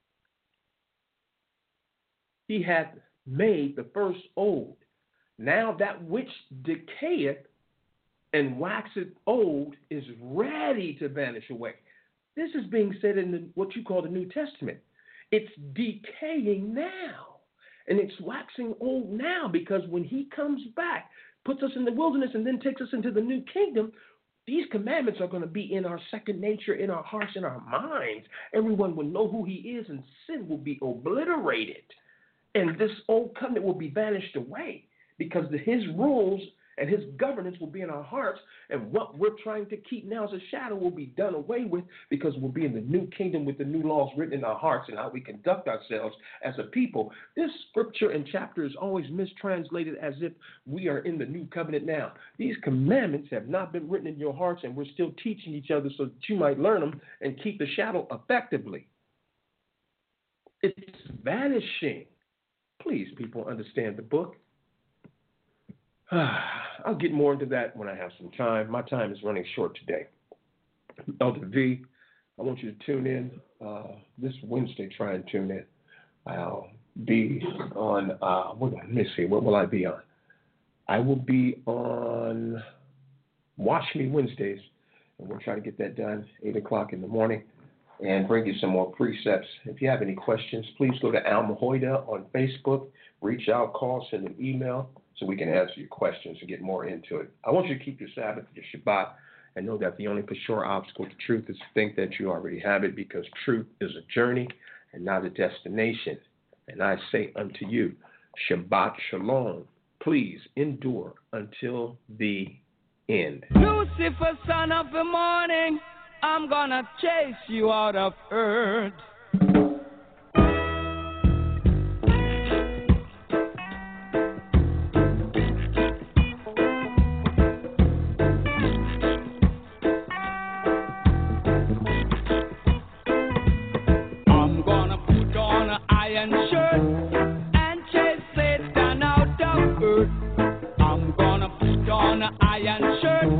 He hath made the first old. Now that which decayeth and waxeth old is ready to vanish away. This is being said in what you call the New Testament. It's decaying now, and it's waxing old now, because when he comes back, puts us in the wilderness, and then takes us into the new kingdom, these commandments are going to be in our second nature, in our hearts, in our minds. Everyone will know who he is, and sin will be obliterated. And this old covenant will be vanished away, because his rules and his governance will be in our hearts, and what we're trying to keep now as a shadow will be done away with, because we'll be in the new kingdom with the new laws written in our hearts and how we conduct ourselves as a people. This scripture and chapter is always mistranslated as if we are in the new covenant now. These commandments have not been written in your hearts, and we're still teaching each other so that you might learn them and keep the shadow effectively. It's vanishing. Please, people, understand the book. I'll get more into that when I have some time. My time is running short today. Elder V, I want you to tune in this Wednesday. Try and tune in. I'll be on, let me see, what will I be on? I will be on Watch Me Wednesdays, and we'll try to get that done 8 o'clock in the morning and bring you some more precepts. If you have any questions, please go to Al Mahoida on Facebook. Reach out, call, send an email, so we can answer your questions and get more into it. I want you to keep your Sabbath, your Shabbat, and know that the only for sure obstacle to truth is to think that you already have it, because truth is a journey and not a destination. And I say unto you, Shabbat Shalom. Please endure until the end. Lucifer, son of the morning, I'm gonna chase you out of earth.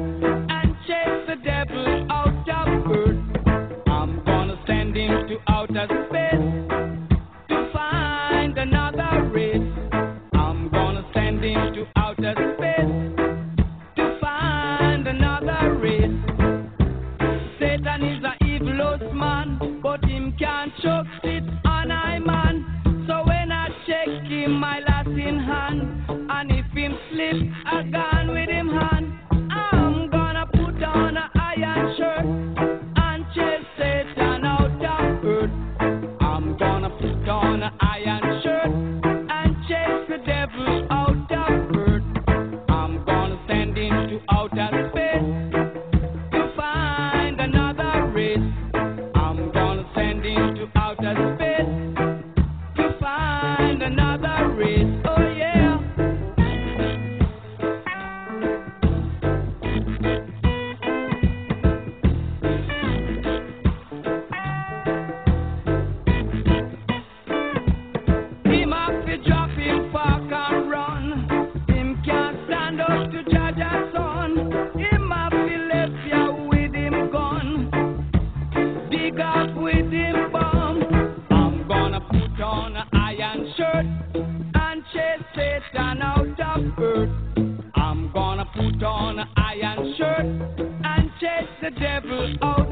Out church and chase the devil out.